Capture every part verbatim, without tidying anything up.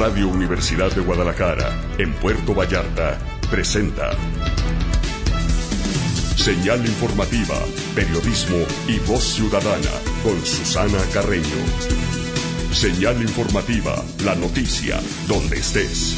Radio Universidad de Guadalajara, en Puerto Vallarta, presenta Señal Informativa, Periodismo y Voz Ciudadana, con Susana Carreño. Señal Informativa, la noticia, donde estés.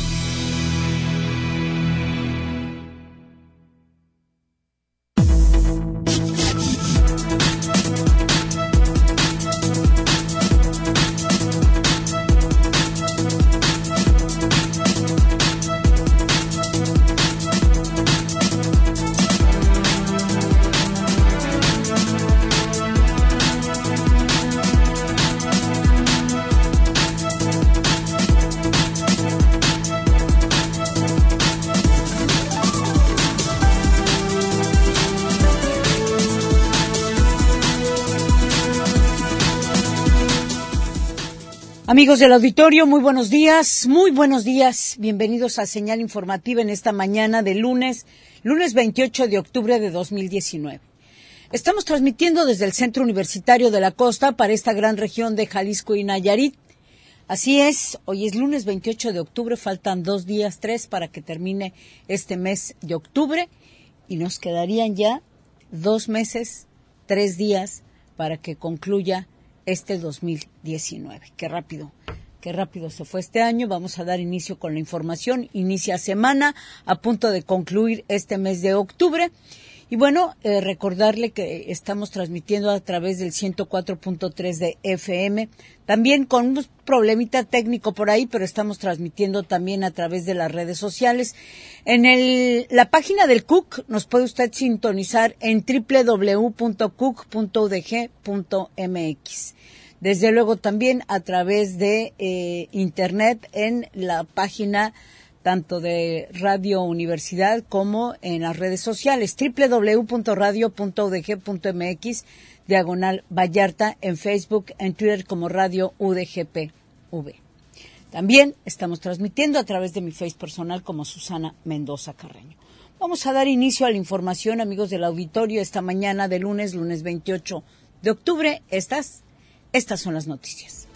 Amigos del auditorio, muy buenos días, muy buenos días. Bienvenidos a Señal Informativa en esta mañana de lunes, lunes veintiocho de octubre de dos mil diecinueve. Estamos transmitiendo desde el Centro Universitario de la Costa para esta gran región de Jalisco y Nayarit. Así es, hoy es lunes veintiocho de octubre, faltan dos días, tres, para que termine este mes de octubre y nos quedarían ya dos meses, tres días para que concluya este dos mil diecinueve. Qué rápido, qué rápido se fue este año. Vamos a dar inicio con la información. Inicia semana, a punto de concluir este mes de octubre. Y bueno, eh, recordarle que estamos transmitiendo a través del ciento cuatro punto tres de F M, también con un problemita técnico por ahí, pero estamos transmitiendo también a través de las redes sociales. En el, la página del C U C nos puede usted sintonizar en doble u doble u doble u punto c u c punto u d g punto m x. Desde luego también a través de eh, internet en la página tanto de Radio Universidad como en las redes sociales, doble u doble u doble u punto radio punto u d g punto m x, diagonal Vallarta, en Facebook, en Twitter como Radio U D G P V. También estamos transmitiendo a través de mi Face personal como Susana Mendoza Carreño. Vamos a dar inicio a la información, amigos del auditorio, esta mañana de lunes, lunes veintiocho de octubre. Estas, estas son las noticias.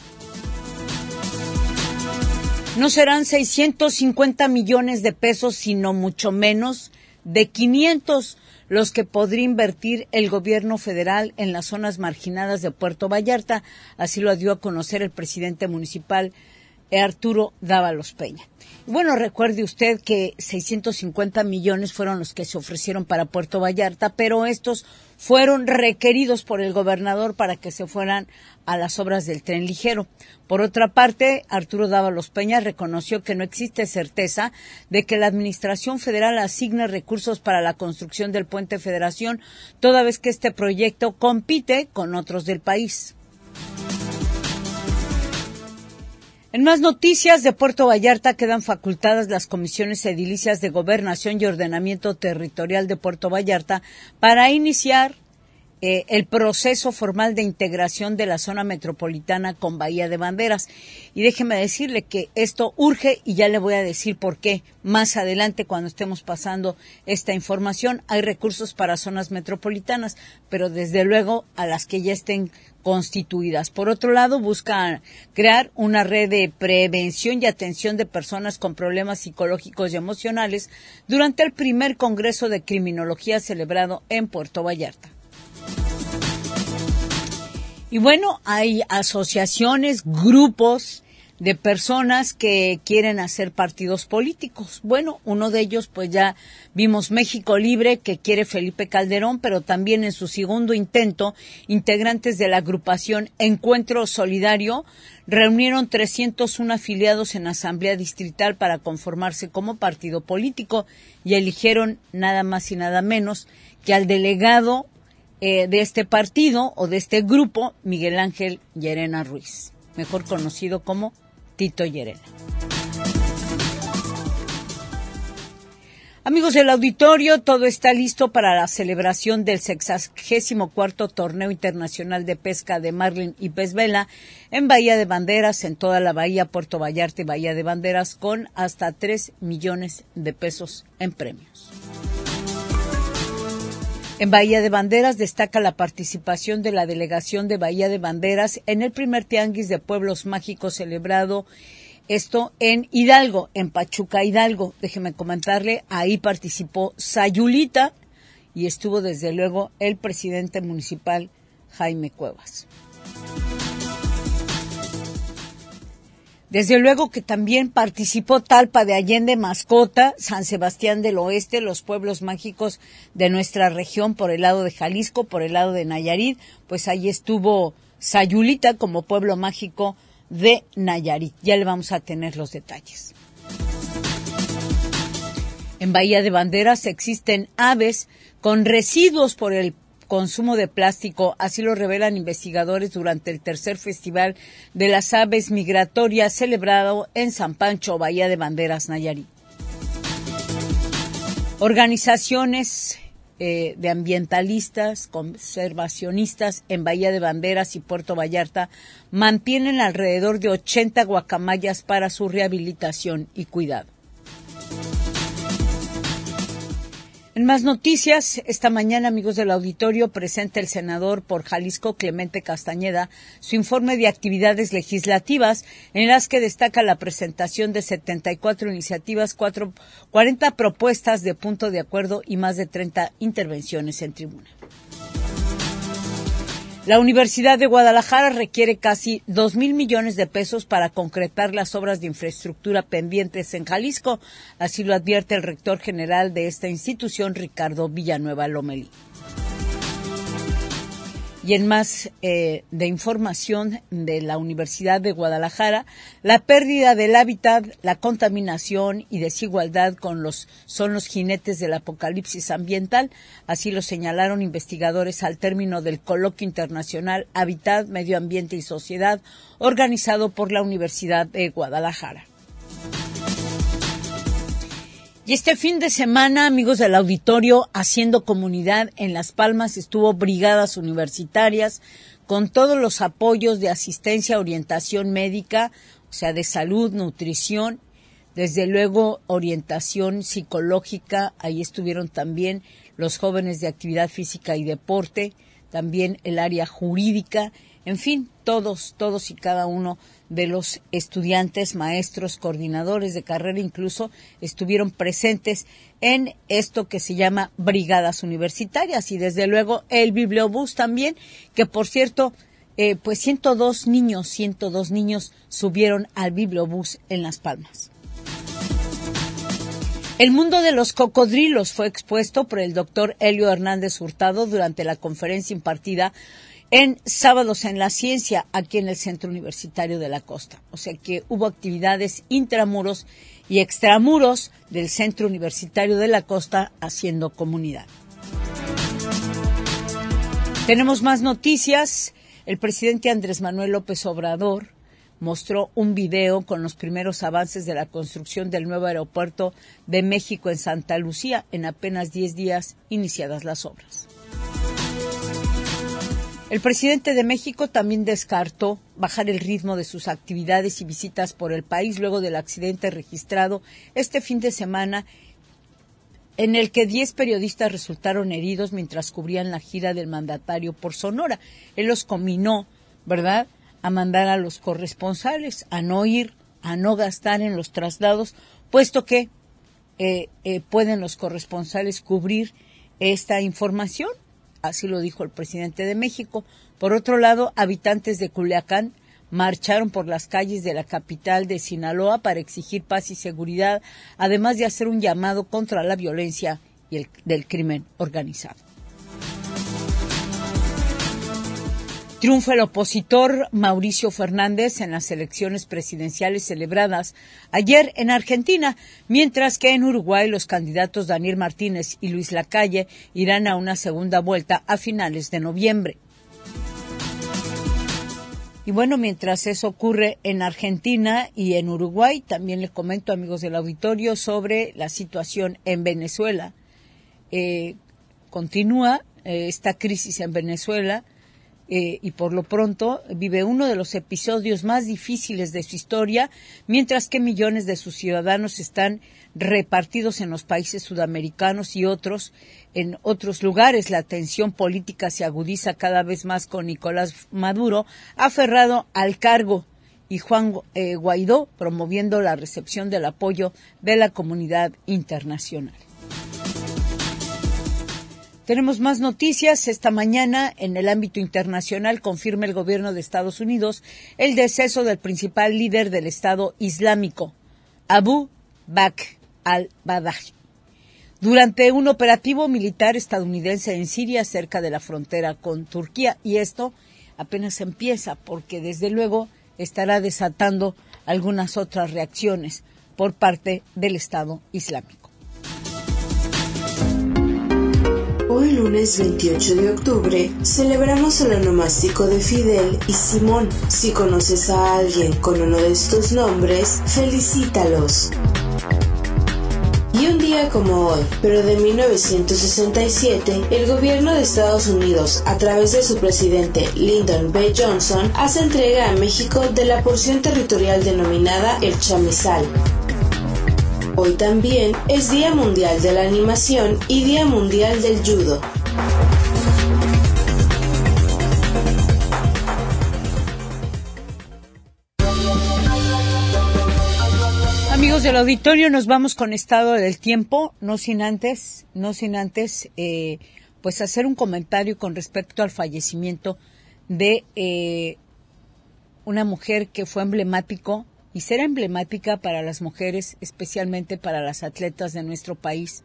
No serán seiscientos cincuenta millones de pesos, sino mucho menos de quinientos los que podría invertir el gobierno federal en las zonas marginadas de Puerto Vallarta. Así lo dio a conocer el presidente municipal, Arturo Dávalos Peña. Bueno, recuerde usted que seiscientos cincuenta millones fueron los que se ofrecieron para Puerto Vallarta, pero estos fueron requeridos por el gobernador para que se fueran a las obras del tren ligero. Por otra parte, Arturo Dávalos Peña reconoció que no existe certeza de que la Administración Federal asigne recursos para la construcción del Puente Federación, toda vez que este proyecto compite con otros del país. En más noticias, de Puerto Vallarta quedan facultadas las comisiones edilicias de Gobernación y Ordenamiento Territorial de Puerto Vallarta para iniciar eh, el proceso formal de integración de la zona metropolitana con Bahía de Banderas. Y déjeme decirle que esto urge y ya le voy a decir por qué más adelante cuando estemos pasando esta información. Hay recursos para zonas metropolitanas, pero desde luego a las que ya estén constituidas. Por otro lado, buscan crear una red de prevención y atención de personas con problemas psicológicos y emocionales durante el primer Congreso de Criminología celebrado en Puerto Vallarta. Y bueno, hay asociaciones, grupos de personas que quieren hacer partidos políticos. Bueno, uno de ellos, pues ya vimos México Libre, que quiere Felipe Calderón, pero también en su segundo intento, integrantes de la agrupación Encuentro Solidario reunieron trescientos uno afiliados en asamblea distrital para conformarse como partido político y eligieron nada más y nada menos que al delegado eh, de este partido o de este grupo, Miguel Ángel Llerena Ruiz, mejor conocido como Tito Llerena. Amigos del auditorio, todo está listo para la celebración del sexagésimo cuarto Torneo Internacional de Pesca de Marlin y Pez Vela en Bahía de Banderas, en toda la bahía, Puerto Vallarta y Bahía de Banderas, con hasta tres millones de pesos en premios. En Bahía de Banderas destaca la participación de la delegación de Bahía de Banderas en el primer tianguis de pueblos mágicos celebrado Esto en Hidalgo, en Pachuca, Hidalgo. Déjeme comentarle, ahí participó Sayulita y estuvo desde luego el presidente municipal Jaime Cuevas. Desde luego que también participó Talpa de Allende, Mascota, San Sebastián del Oeste, los pueblos mágicos de nuestra región por el lado de Jalisco, por el lado de Nayarit, pues ahí estuvo Sayulita como pueblo mágico de Nayarit. Ya le vamos a tener los detalles. En Bahía de Banderas existen aves con residuos por el consumo de plástico, así lo revelan investigadores durante el tercer Festival de las Aves Migratorias celebrado en San Pancho, Bahía de Banderas, Nayarit. Organizaciones eh, de ambientalistas, conservacionistas en Bahía de Banderas y Puerto Vallarta mantienen alrededor de ochenta guacamayas para su rehabilitación y cuidado. En más noticias, esta mañana, amigos del auditorio, presenta el senador por Jalisco, Clemente Castañeda, su informe de actividades legislativas, en las que destaca la presentación de setenta y cuatro iniciativas, cuatro, cuarenta propuestas de punto de acuerdo y más de treinta intervenciones en tribuna. La Universidad de Guadalajara requiere casi dos mil millones de pesos para concretar las obras de infraestructura pendientes en Jalisco, así lo advierte el rector general de esta institución, Ricardo Villanueva Lomelí. Y en más eh, de información de la Universidad de Guadalajara, la pérdida del hábitat, la contaminación y desigualdad con los son los jinetes del apocalipsis ambiental, así lo señalaron investigadores al término del coloquio internacional Hábitat, Medio Ambiente y Sociedad, organizado por la Universidad de Guadalajara. Y este fin de semana, amigos del auditorio, haciendo comunidad en Las Palmas, estuvo Brigadas Universitarias con todos los apoyos de asistencia, orientación médica, o sea, de salud, nutrición, desde luego orientación psicológica. Ahí estuvieron también los jóvenes de actividad física y deporte, también el área jurídica, en fin, todos, todos y cada uno de los estudiantes, maestros, coordinadores de carrera incluso estuvieron presentes en esto que se llama Brigadas Universitarias y desde luego el Bibliobús también, que por cierto, eh, pues ciento dos niños, ciento dos niños subieron al Bibliobús en Las Palmas. El mundo de los cocodrilos fue expuesto por el doctor Helio Hernández Hurtado durante la conferencia impartida en Sábados en la Ciencia, aquí en el Centro Universitario de la Costa. O sea que hubo actividades intramuros y extramuros del Centro Universitario de la Costa haciendo comunidad. Tenemos más noticias. El presidente Andrés Manuel López Obrador mostró un video con los primeros avances de la construcción del nuevo aeropuerto de México en Santa Lucía, en apenas diez días iniciadas las obras. El presidente de México también descartó bajar el ritmo de sus actividades y visitas por el país luego del accidente registrado este fin de semana en el que diez periodistas resultaron heridos mientras cubrían la gira del mandatario por Sonora. Él los cominó, ¿verdad?, a mandar a los corresponsales a no ir, a no gastar en los traslados, puesto que eh, eh, pueden los corresponsales cubrir esta información. Así lo dijo el presidente de México. Por otro lado, habitantes de Culiacán marcharon por las calles de la capital de Sinaloa para exigir paz y seguridad, además de hacer un llamado contra la violencia y el del crimen organizado. Triunfa el opositor Mauricio Fernández en las elecciones presidenciales celebradas ayer en Argentina, mientras que en Uruguay los candidatos Daniel Martínez y Luis Lacalle irán a una segunda vuelta a finales de noviembre. Y bueno, mientras eso ocurre en Argentina y en Uruguay, también les comento, amigos del auditorio, sobre la situación en Venezuela. Eh, continúa eh, esta crisis en Venezuela. Eh, y por lo pronto vive uno de los episodios más difíciles de su historia, mientras que millones de sus ciudadanos están repartidos en los países sudamericanos y otros en otros lugares. La tensión política se agudiza cada vez más con Nicolás Maduro, aferrado al cargo y Juan eh, Guaidó, promoviendo la recepción del apoyo de la comunidad internacional. Tenemos más noticias. Esta mañana, en el ámbito internacional, confirma el gobierno de Estados Unidos el deceso del principal líder del Estado Islámico, Abu Bakr al-Baghdadi, durante un operativo militar estadounidense en Siria, cerca de la frontera con Turquía. Y esto apenas empieza, porque desde luego estará desatando algunas otras reacciones por parte del Estado Islámico. Hoy lunes veintiocho de octubre celebramos el onomástico de Fidel y Simón. Si conoces a alguien con uno de estos nombres, felicítalos. Y un día como hoy, pero de mil novecientos sesenta y siete, el gobierno de Estados Unidos, a través de su presidente Lyndon B. Johnson, hace entrega a México de la porción territorial denominada el Chamizal. Hoy también es Día Mundial de la Animación y Día Mundial del Judo. Amigos del auditorio, nos vamos con estado del tiempo, no sin antes, no sin antes, eh, pues hacer un comentario con respecto al fallecimiento de eh, una mujer que fue emblemático y será emblemática para las mujeres, especialmente para las atletas de nuestro país,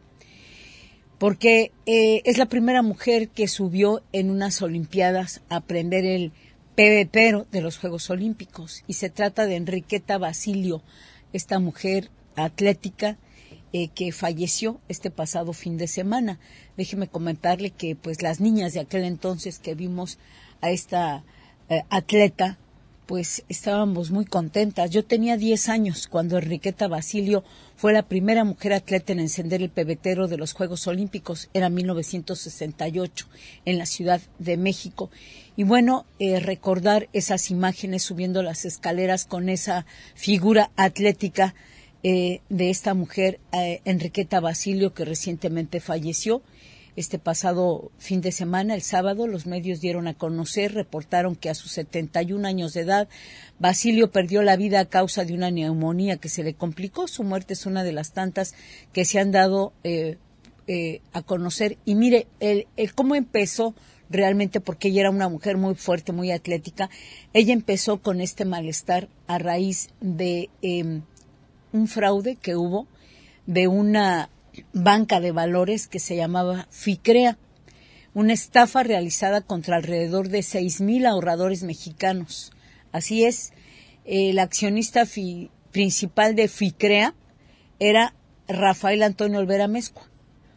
porque eh, es la primera mujer que subió en unas Olimpiadas a aprender el pebetero de los Juegos Olímpicos, y se trata de Enriqueta Basilio, esta mujer atlética eh, que falleció este pasado fin de semana. Déjeme comentarle que pues las niñas de aquel entonces que vimos a esta eh, atleta, pues estábamos muy contentas. Yo tenía diez años cuando Enriqueta Basilio fue la primera mujer atleta en encender el pebetero de los Juegos Olímpicos. Era mil novecientos sesenta y ocho en la Ciudad de México. Y bueno, eh, recordar esas imágenes subiendo las escaleras con esa figura atlética eh, de esta mujer, eh, Enriqueta Basilio, que recientemente falleció. Este pasado fin de semana, el sábado, los medios dieron a conocer, reportaron que a sus setenta y un años de edad, Basilio perdió la vida a causa de una neumonía que se le complicó. Su muerte es una de las tantas que se han dado eh, eh, a conocer. Y mire, el, el cómo empezó realmente, porque ella era una mujer muy fuerte, muy atlética. Ella empezó con este malestar a raíz de eh, un fraude que hubo de una banca de valores que se llamaba FICREA, una estafa realizada contra alrededor de seis mil ahorradores mexicanos. Así es, el accionista fi, principal de FICREA era Rafael Antonio Olvera Amezcua,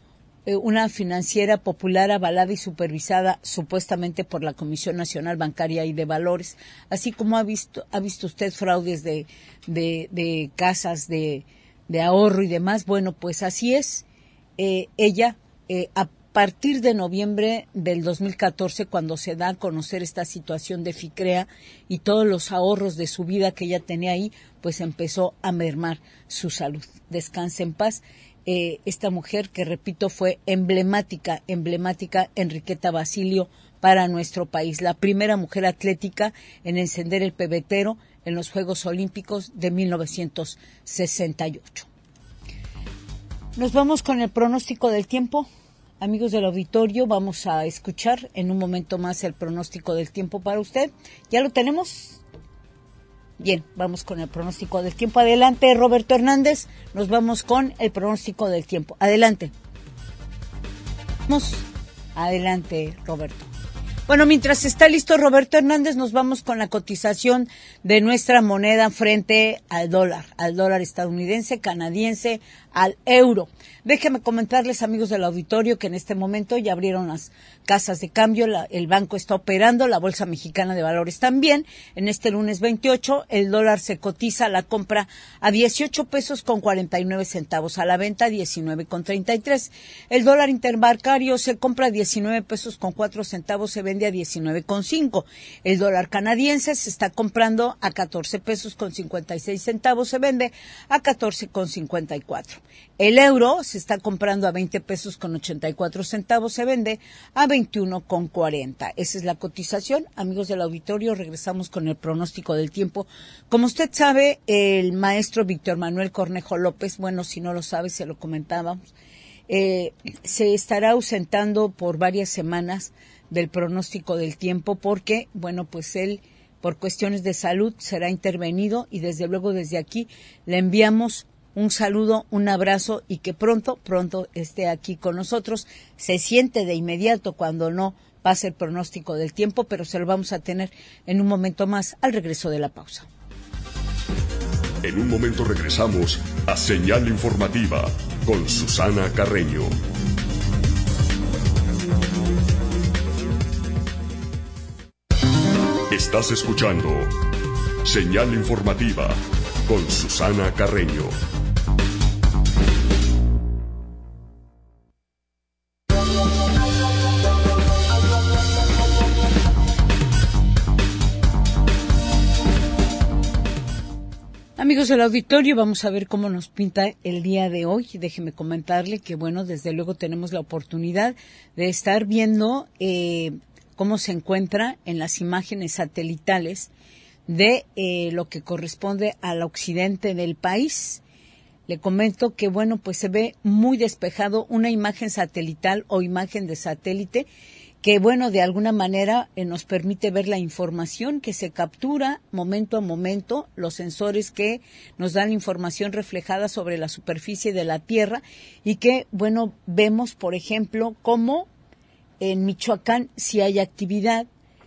una financiera popular avalada y supervisada supuestamente por la Comisión Nacional Bancaria y de Valores, así como ha visto ha visto usted fraudes de de, de casas de de ahorro y demás. Bueno, pues así es. Eh, ella, eh, a partir de noviembre del dos mil catorce, cuando se da a conocer esta situación de FICREA y todos los ahorros de su vida que ella tenía ahí, pues empezó a mermar su salud. Descanse en paz. Eh, esta mujer que, repito, fue emblemática, emblemática, Enriqueta Basilio, para nuestro país. La primera mujer atlética en encender el pebetero en los Juegos Olímpicos de mil novecientos sesenta y ocho. Nos vamos con el pronóstico del tiempo. Amigos del auditorio, vamos a escuchar en un momento más el pronóstico del tiempo para usted. ¿Ya lo tenemos? Bien, vamos con el pronóstico del tiempo. Adelante, Roberto Hernández. Nos vamos con el pronóstico del tiempo. Adelante. Vamos. Adelante, Roberto. Bueno, mientras está listo Roberto Hernández, nos vamos con la cotización de nuestra moneda frente al dólar, al dólar estadounidense, canadiense, al euro. Déjenme comentarles, amigos del auditorio, que en este momento ya abrieron las casas de cambio, la, el banco está operando, la Bolsa Mexicana de Valores también. En este lunes veintiocho, el dólar se cotiza a la compra a dieciocho pesos con cuarenta y nueve centavos, a la venta diecinueve con treinta y tres. El dólar interbancario se compra a diecinueve pesos con cuatro centavos, se vende vende a diecinueve con cinco. El dólar canadiense se está comprando a catorce pesos con cincuenta y seis centavos, se vende a catorce con cincuenta y cuatro. El euro se está comprando a veinte pesos con ochenta y cuatro centavos, se vende a veintiuno con cuarenta. Esa es la cotización. Amigos del auditorio, regresamos con el pronóstico del tiempo. Como usted sabe, el maestro Víctor Manuel Cornejo López, bueno, si no lo sabe, se lo comentábamos, eh, se estará ausentando por varias semanas del pronóstico del tiempo porque, bueno, pues él, por cuestiones de salud, será intervenido y desde luego desde aquí le enviamos un saludo, un abrazo y que pronto, pronto esté aquí con nosotros. Se siente de inmediato cuando no pase el pronóstico del tiempo, pero se lo vamos a tener en un momento más al regreso de la pausa. En un momento regresamos a Señal Informativa con Susana Carreño. Estás escuchando Señal Informativa con Susana Carreño. Amigos del auditorio, vamos a ver cómo nos pinta el día de hoy. Déjeme comentarle que, bueno, desde luego tenemos la oportunidad de estar viendo eh, cómo se encuentra en las imágenes satelitales de eh, lo que corresponde al occidente del país. Le comento que, bueno, pues se ve muy despejado una imagen satelital o imagen de satélite que, bueno, de alguna manera eh, nos permite ver la información que se captura momento a momento, los sensores que nos dan información reflejada sobre la superficie de la Tierra y que, bueno, vemos, por ejemplo, cómo en Michoacán sí hay actividad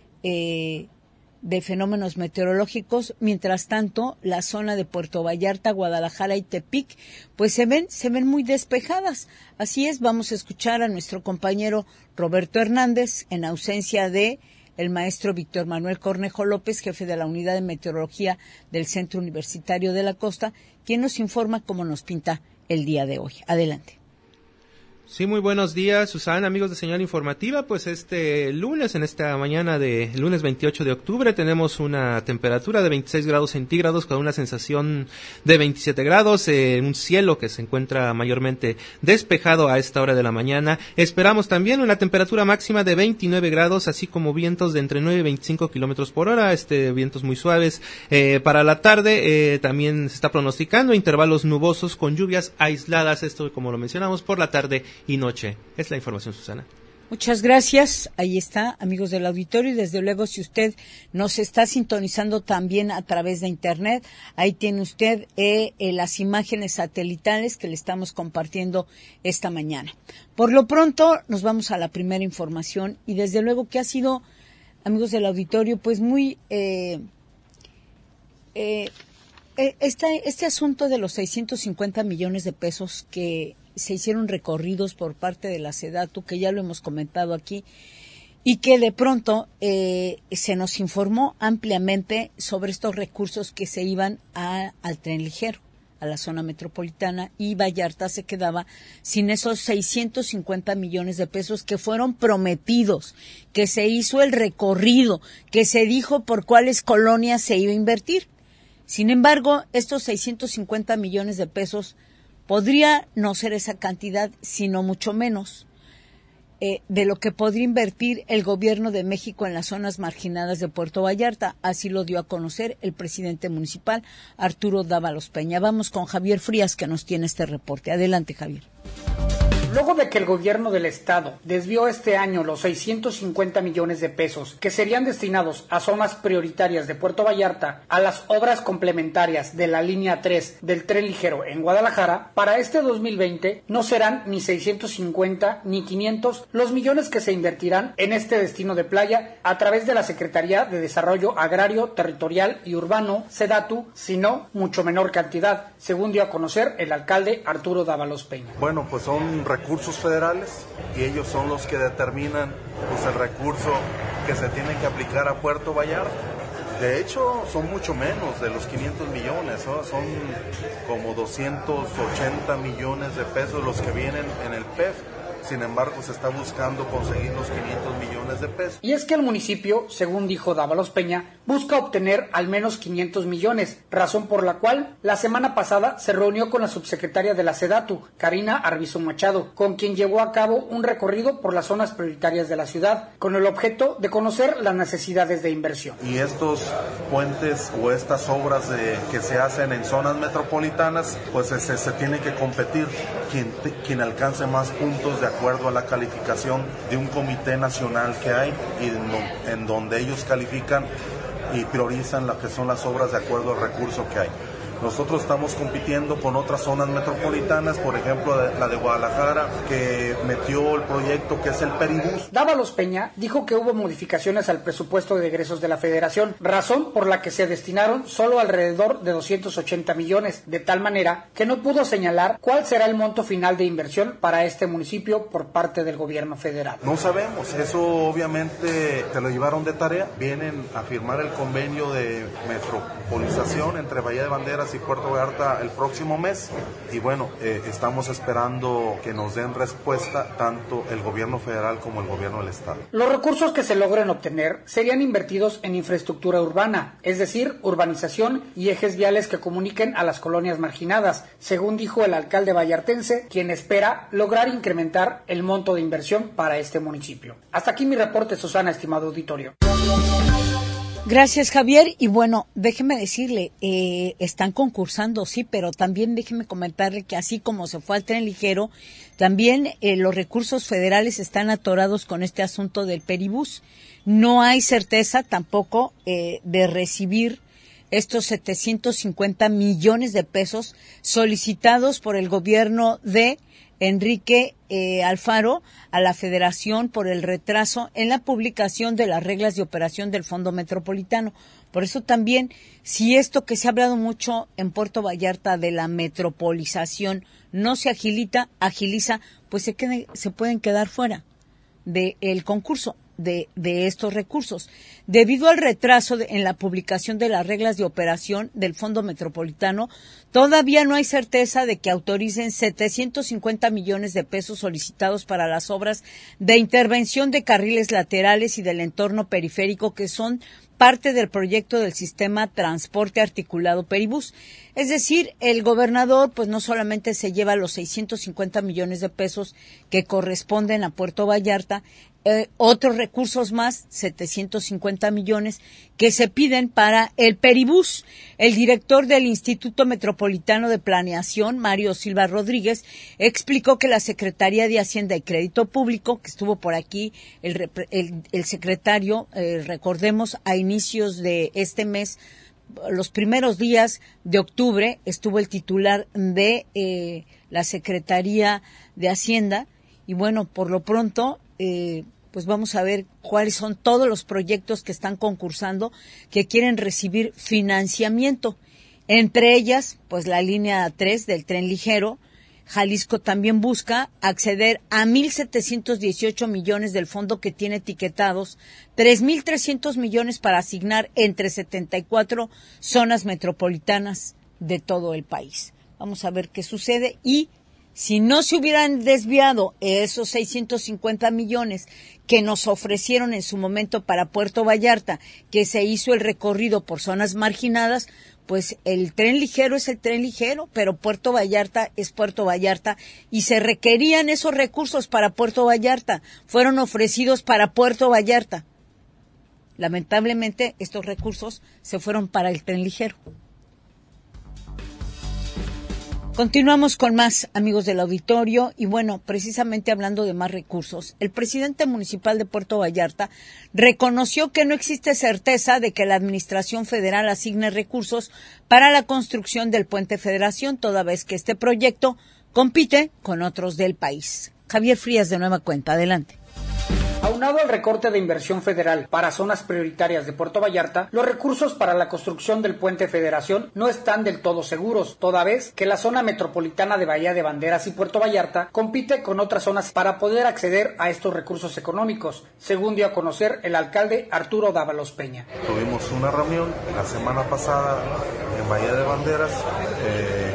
eh, de fenómenos meteorológicos, mientras tanto la zona de Puerto Vallarta, Guadalajara y Tepic pues se ven se ven muy despejadas. Así es, vamos a escuchar a nuestro compañero Roberto Hernández en ausencia de el maestro Víctor Manuel Cornejo López, jefe de la Unidad de Meteorología del Centro Universitario de la Costa, quien nos informa cómo nos pinta el día de hoy. Adelante. Sí, muy buenos días, Susana, amigos de Señal Informativa. Pues este lunes, en esta mañana de lunes veintiocho de octubre, tenemos una temperatura de veintiséis grados centígrados con una sensación de veintisiete grados, eh, un cielo que se encuentra mayormente despejado a esta hora de la mañana. Esperamos también una temperatura máxima de veintinueve grados, así como vientos de entre nueve y veinticinco kilómetros por hora, este vientos muy suaves. Eh, para la tarde eh, también se está pronosticando intervalos nubosos con lluvias aisladas, esto como lo mencionamos por la tarde y noche. Es la información, Susana. Muchas gracias. Ahí está, amigos del auditorio, y desde luego si usted nos está sintonizando también a través de Internet, ahí tiene usted eh, eh, las imágenes satelitales que le estamos compartiendo esta mañana. Por lo pronto, nos vamos a la primera información y desde luego que ha sido, amigos del auditorio, pues muy... Eh, eh, este, este asunto de los seiscientos cincuenta millones de pesos que se hicieron recorridos por parte de la SEDATU, que ya lo hemos comentado aquí, y que de pronto eh, se nos informó ampliamente sobre estos recursos que se iban a, al tren ligero, a la zona metropolitana, y Vallarta se quedaba sin esos seiscientos cincuenta millones de pesos que fueron prometidos, que se hizo el recorrido, que se dijo por cuáles colonias se iba a invertir. Sin embargo, estos seiscientos cincuenta millones de pesos podría no ser esa cantidad, sino mucho menos eh, de lo que podría invertir el gobierno de México en las zonas marginadas de Puerto Vallarta. Así lo dio a conocer el presidente municipal, Arturo Dávalos Peña. Vamos con Javier Frías, que nos tiene este reporte. Adelante, Javier. Luego de que el gobierno del estado desvió este año los seiscientos cincuenta millones de pesos que serían destinados a zonas prioritarias de Puerto Vallarta a las obras complementarias de la línea tres del tren ligero en Guadalajara, para este dos mil veinte no serán ni seiscientos cincuenta ni quinientos los millones que se invertirán en este destino de playa a través de la Secretaría de Desarrollo Agrario, Territorial y Urbano, SEDATU, sino mucho menor cantidad, según dio a conocer el alcalde Arturo Dávalos Peña. Bueno, pues son recursos federales y ellos son los que determinan pues el recurso que se tiene que aplicar a Puerto Vallarta. De hecho, son mucho menos de los quinientos millones, ¿no? Son como doscientos ochenta millones de pesos los que vienen en el P E F, sin embargo se está buscando conseguir los quinientos millones de pesos. Y es que el municipio, según dijo Dávalos Peña, busca obtener al menos quinientos millones, razón por la cual la semana pasada se reunió con la subsecretaria de la SEDATU, Karina Arbizu Machado, con quien llevó a cabo un recorrido por las zonas prioritarias de la ciudad, con el objeto de conocer las necesidades de inversión. Y estos puentes o estas obras de, que se hacen en zonas metropolitanas, pues se, se tiene que competir quien, quien alcance más puntos de acuerdo a la calificación de un comité nacional que hay y en, en donde ellos califican y priorizan lo que son las obras de acuerdo al recurso que hay. Nosotros estamos compitiendo con otras zonas metropolitanas, por ejemplo la de Guadalajara, que metió el proyecto que es el Peribús. Dávalos Peña dijo que hubo modificaciones al presupuesto de egresos de la Federación, razón por la que se destinaron solo alrededor de doscientos ochenta millones, de tal manera que no pudo señalar cuál será el monto final de inversión para este municipio por parte del gobierno federal. No sabemos, eso obviamente te lo llevaron de tarea. Vienen a firmar el convenio de metropolización entre Bahía de Banderas y Puerto Vallarta el próximo mes y bueno, eh, estamos esperando que nos den respuesta tanto el gobierno federal como el gobierno del estado. Los recursos que se logren obtener serían invertidos en infraestructura urbana, es decir, urbanización y ejes viales que comuniquen a las colonias marginadas, según dijo el alcalde vallartense, quien espera lograr incrementar el monto de inversión para este municipio. Hasta aquí mi reporte, Susana, estimado auditorio. Gracias, Javier. Y bueno, déjeme decirle, eh, están concursando, sí, pero también déjeme comentarle que así como se fue al tren ligero, también eh, los recursos federales están atorados con este asunto del Peribús. No hay certeza tampoco eh, de recibir estos setecientos cincuenta millones de pesos solicitados por el gobierno de Enrique eh, Alfaro a la Federación por el retraso en la publicación de las reglas de operación del Fondo Metropolitano. Por eso también, si esto que se ha hablado mucho en Puerto Vallarta de la metropolización no se agilita, agiliza, pues se, quede, se pueden quedar fuera del concurso de, de estos recursos. Debido al retraso de, en la publicación de las reglas de operación del Fondo Metropolitano, todavía no hay certeza de que autoricen setecientos cincuenta millones de pesos solicitados para las obras de intervención de carriles laterales y del entorno periférico que son parte del proyecto del sistema Transporte Articulado Peribús. Es decir, el gobernador pues no solamente se lleva los seiscientos cincuenta millones de pesos que corresponden a Puerto Vallarta, eh, otros recursos más, setecientos cincuenta millones, que se piden para el Peribús. El director del Instituto Metropolitano de Planeación, Mario Silva Rodríguez, explicó que la Secretaría de Hacienda y Crédito Público, que estuvo por aquí el, el, el secretario, eh, recordemos, a inicios de este mes, los primeros días de octubre, estuvo el titular de eh, la Secretaría de Hacienda, y bueno, por lo pronto, eh, pues vamos a ver cuáles son todos los proyectos que están concursando, que quieren recibir financiamiento. Entre ellas, pues la línea tres del tren ligero. Jalisco también busca acceder a mil setecientos dieciocho millones del fondo que tiene etiquetados, tres mil trescientos millones para asignar entre setenta y cuatro zonas metropolitanas de todo el país. Vamos a ver qué sucede y si no se hubieran desviado esos seiscientos cincuenta millones que nos ofrecieron en su momento para Puerto Vallarta, que se hizo el recorrido por zonas marginadas, pues el tren ligero es el tren ligero, pero Puerto Vallarta es Puerto Vallarta y se requerían esos recursos para Puerto Vallarta, fueron ofrecidos para Puerto Vallarta. Lamentablemente estos recursos se fueron para el tren ligero. Continuamos con más, amigos del auditorio, y bueno, precisamente hablando de más recursos, el presidente municipal de Puerto Vallarta reconoció que no existe certeza de que la Administración Federal asigne recursos para la construcción del Puente Federación, toda vez que este proyecto compite con otros del país. Javier Frías, de nueva cuenta, adelante. Aunado al recorte de inversión federal para zonas prioritarias de Puerto Vallarta, los recursos para la construcción del Puente Federación no están del todo seguros, toda vez que la zona metropolitana de Bahía de Banderas y Puerto Vallarta compite con otras zonas para poder acceder a estos recursos económicos, según dio a conocer el alcalde Arturo Dávalos Peña. Tuvimos una reunión la semana pasada en Bahía de Banderas, eh,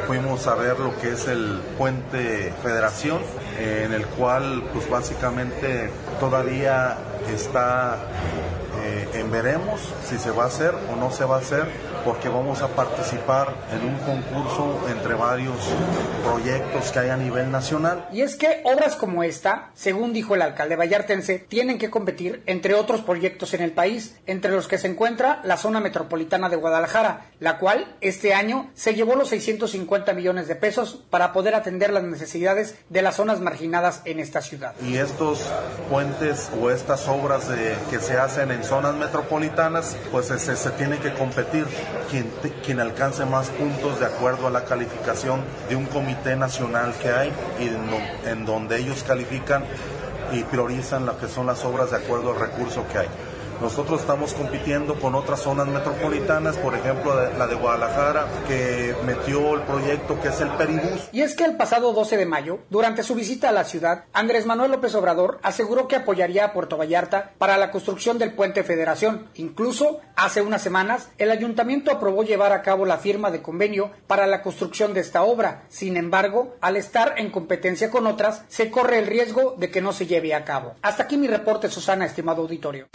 fuimos a ver lo que es el puente Federación, en el cual pues básicamente todavía está eh, en veremos si se va a hacer o no se va a hacer, porque vamos a participar en un concurso entre varios proyectos que hay a nivel nacional. Y es que obras como esta, según dijo el alcalde vallartense, tienen que competir entre otros proyectos en el país, entre los que se encuentra la zona metropolitana de Guadalajara, la cual este año se llevó los seiscientos cincuenta millones de pesos para poder atender las necesidades de las zonas marginadas en esta ciudad. Y estos puentes o estas obras de, que se hacen en zonas metropolitanas, pues se, se tiene que competir quien, quien alcance más puntos de acuerdo a la calificación de un comité nacional que hay y en, en donde ellos califican y priorizan lo que son las obras de acuerdo al recurso que hay. Nosotros estamos compitiendo con otras zonas metropolitanas, por ejemplo la de Guadalajara, que metió el proyecto que es el Peribús. Y es que el pasado doce de mayo, durante su visita a la ciudad, Andrés Manuel López Obrador aseguró que apoyaría a Puerto Vallarta para la construcción del puente Federación. Incluso, hace unas semanas, el ayuntamiento aprobó llevar a cabo la firma de convenio para la construcción de esta obra. Sin embargo, al estar en competencia con otras, se corre el riesgo de que no se lleve a cabo. Hasta aquí mi reporte, Susana, estimado auditorio.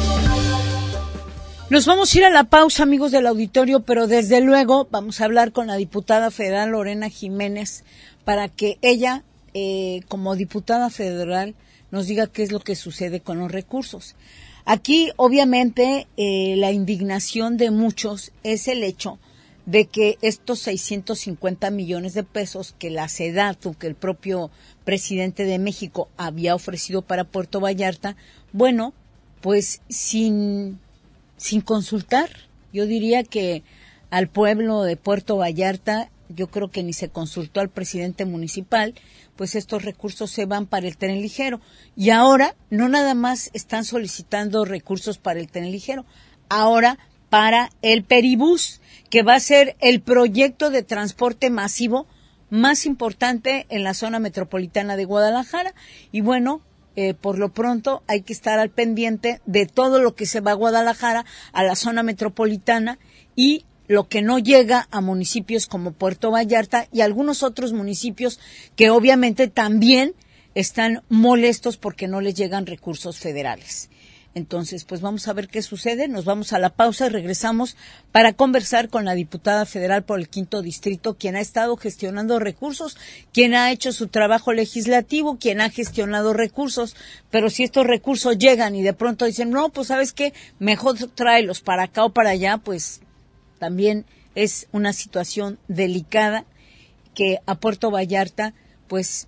Nos vamos a ir a la pausa, amigos del auditorio, pero desde luego vamos a hablar con la diputada federal Lorena Jiménez para que ella, eh, como diputada federal, nos diga qué es lo que sucede con los recursos. Aquí, obviamente, eh, la indignación de muchos es el hecho de que estos seiscientos cincuenta millones de pesos que la SEDATU, que el propio presidente de México había ofrecido para Puerto Vallarta, bueno, pues sin, sin consultar. Yo diría que al pueblo de Puerto Vallarta, yo creo que ni se consultó al presidente municipal, pues estos recursos se van para el tren ligero. Y ahora no nada más están solicitando recursos para el tren ligero, ahora para el Peribús, que va a ser el proyecto de transporte masivo más importante en la zona metropolitana de Guadalajara. Y bueno, Eh, por lo pronto hay que estar al pendiente de todo lo que se va a Guadalajara, a la zona metropolitana, y lo que no llega a municipios como Puerto Vallarta y algunos otros municipios que obviamente también están molestos porque no les llegan recursos federales. Entonces, pues vamos a ver qué sucede. Nos vamos a la pausa y regresamos para conversar con la diputada federal por el quinto distrito, quien ha estado gestionando recursos, quien ha hecho su trabajo legislativo, quien ha gestionado recursos. Pero si estos recursos llegan y de pronto dicen, no, pues ¿sabes qué? Mejor tráelos para acá o para allá, pues también es una situación delicada que a Puerto Vallarta, pues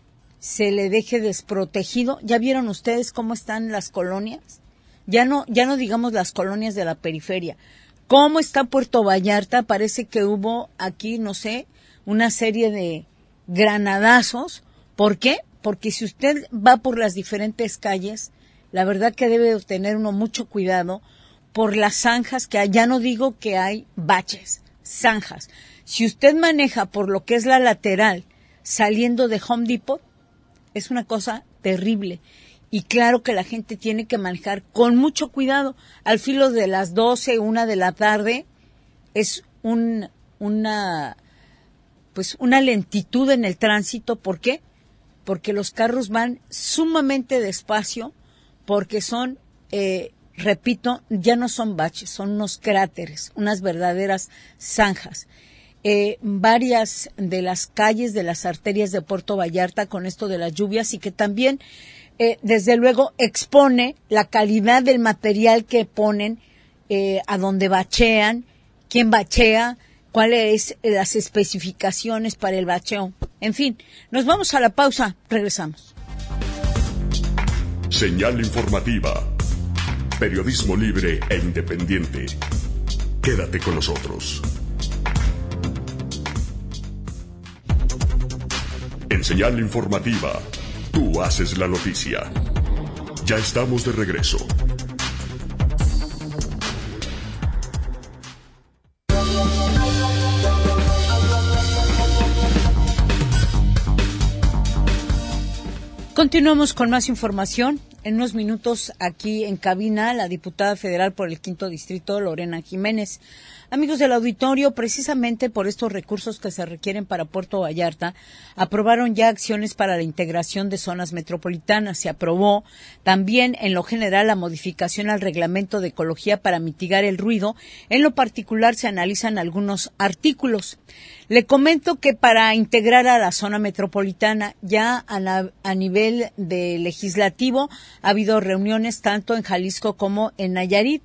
se le deje desprotegido. ¿Ya vieron ustedes cómo están las colonias? Ya no, ya no digamos las colonias de la periferia. ¿Cómo está Puerto Vallarta? Parece que hubo aquí, no sé, una serie de granadazos. ¿Por qué? Porque si usted va por las diferentes calles, la verdad que debe tener uno mucho cuidado por las zanjas que hay. Ya no digo que hay baches, zanjas. Si usted maneja por lo que es la lateral, saliendo de Home Depot, es una cosa terrible. Y claro que la gente tiene que manejar con mucho cuidado. Al filo de las doce, una de la tarde, es un, una, pues una lentitud en el tránsito. ¿Por qué? Porque los carros van sumamente despacio, porque son, eh, repito, ya no son baches, son unos cráteres, unas verdaderas zanjas. Eh, varias de las calles de las arterias de Puerto Vallarta con esto de las lluvias y que también, eh, desde luego, expone la calidad del material que ponen eh, a donde bachean, quién bachea, cuáles son las especificaciones para el bacheo. En fin, nos vamos a la pausa, regresamos. Señal informativa. Periodismo libre e independiente. Quédate con nosotros. En Señal Informativa, tú haces la noticia. Ya estamos de regreso. Continuamos con más información. En unos minutos aquí en cabina, la diputada federal por el quinto distrito, Lorena Jiménez. Amigos del auditorio, precisamente por estos recursos que se requieren para Puerto Vallarta, aprobaron ya acciones para la integración de zonas metropolitanas. Se aprobó también, en lo general, la modificación al reglamento de ecología para mitigar el ruido. En lo particular, se analizan algunos artículos. Le comento que para integrar a la zona metropolitana, ya a, la, a nivel de legislativo, ha habido reuniones tanto en Jalisco como en Nayarit.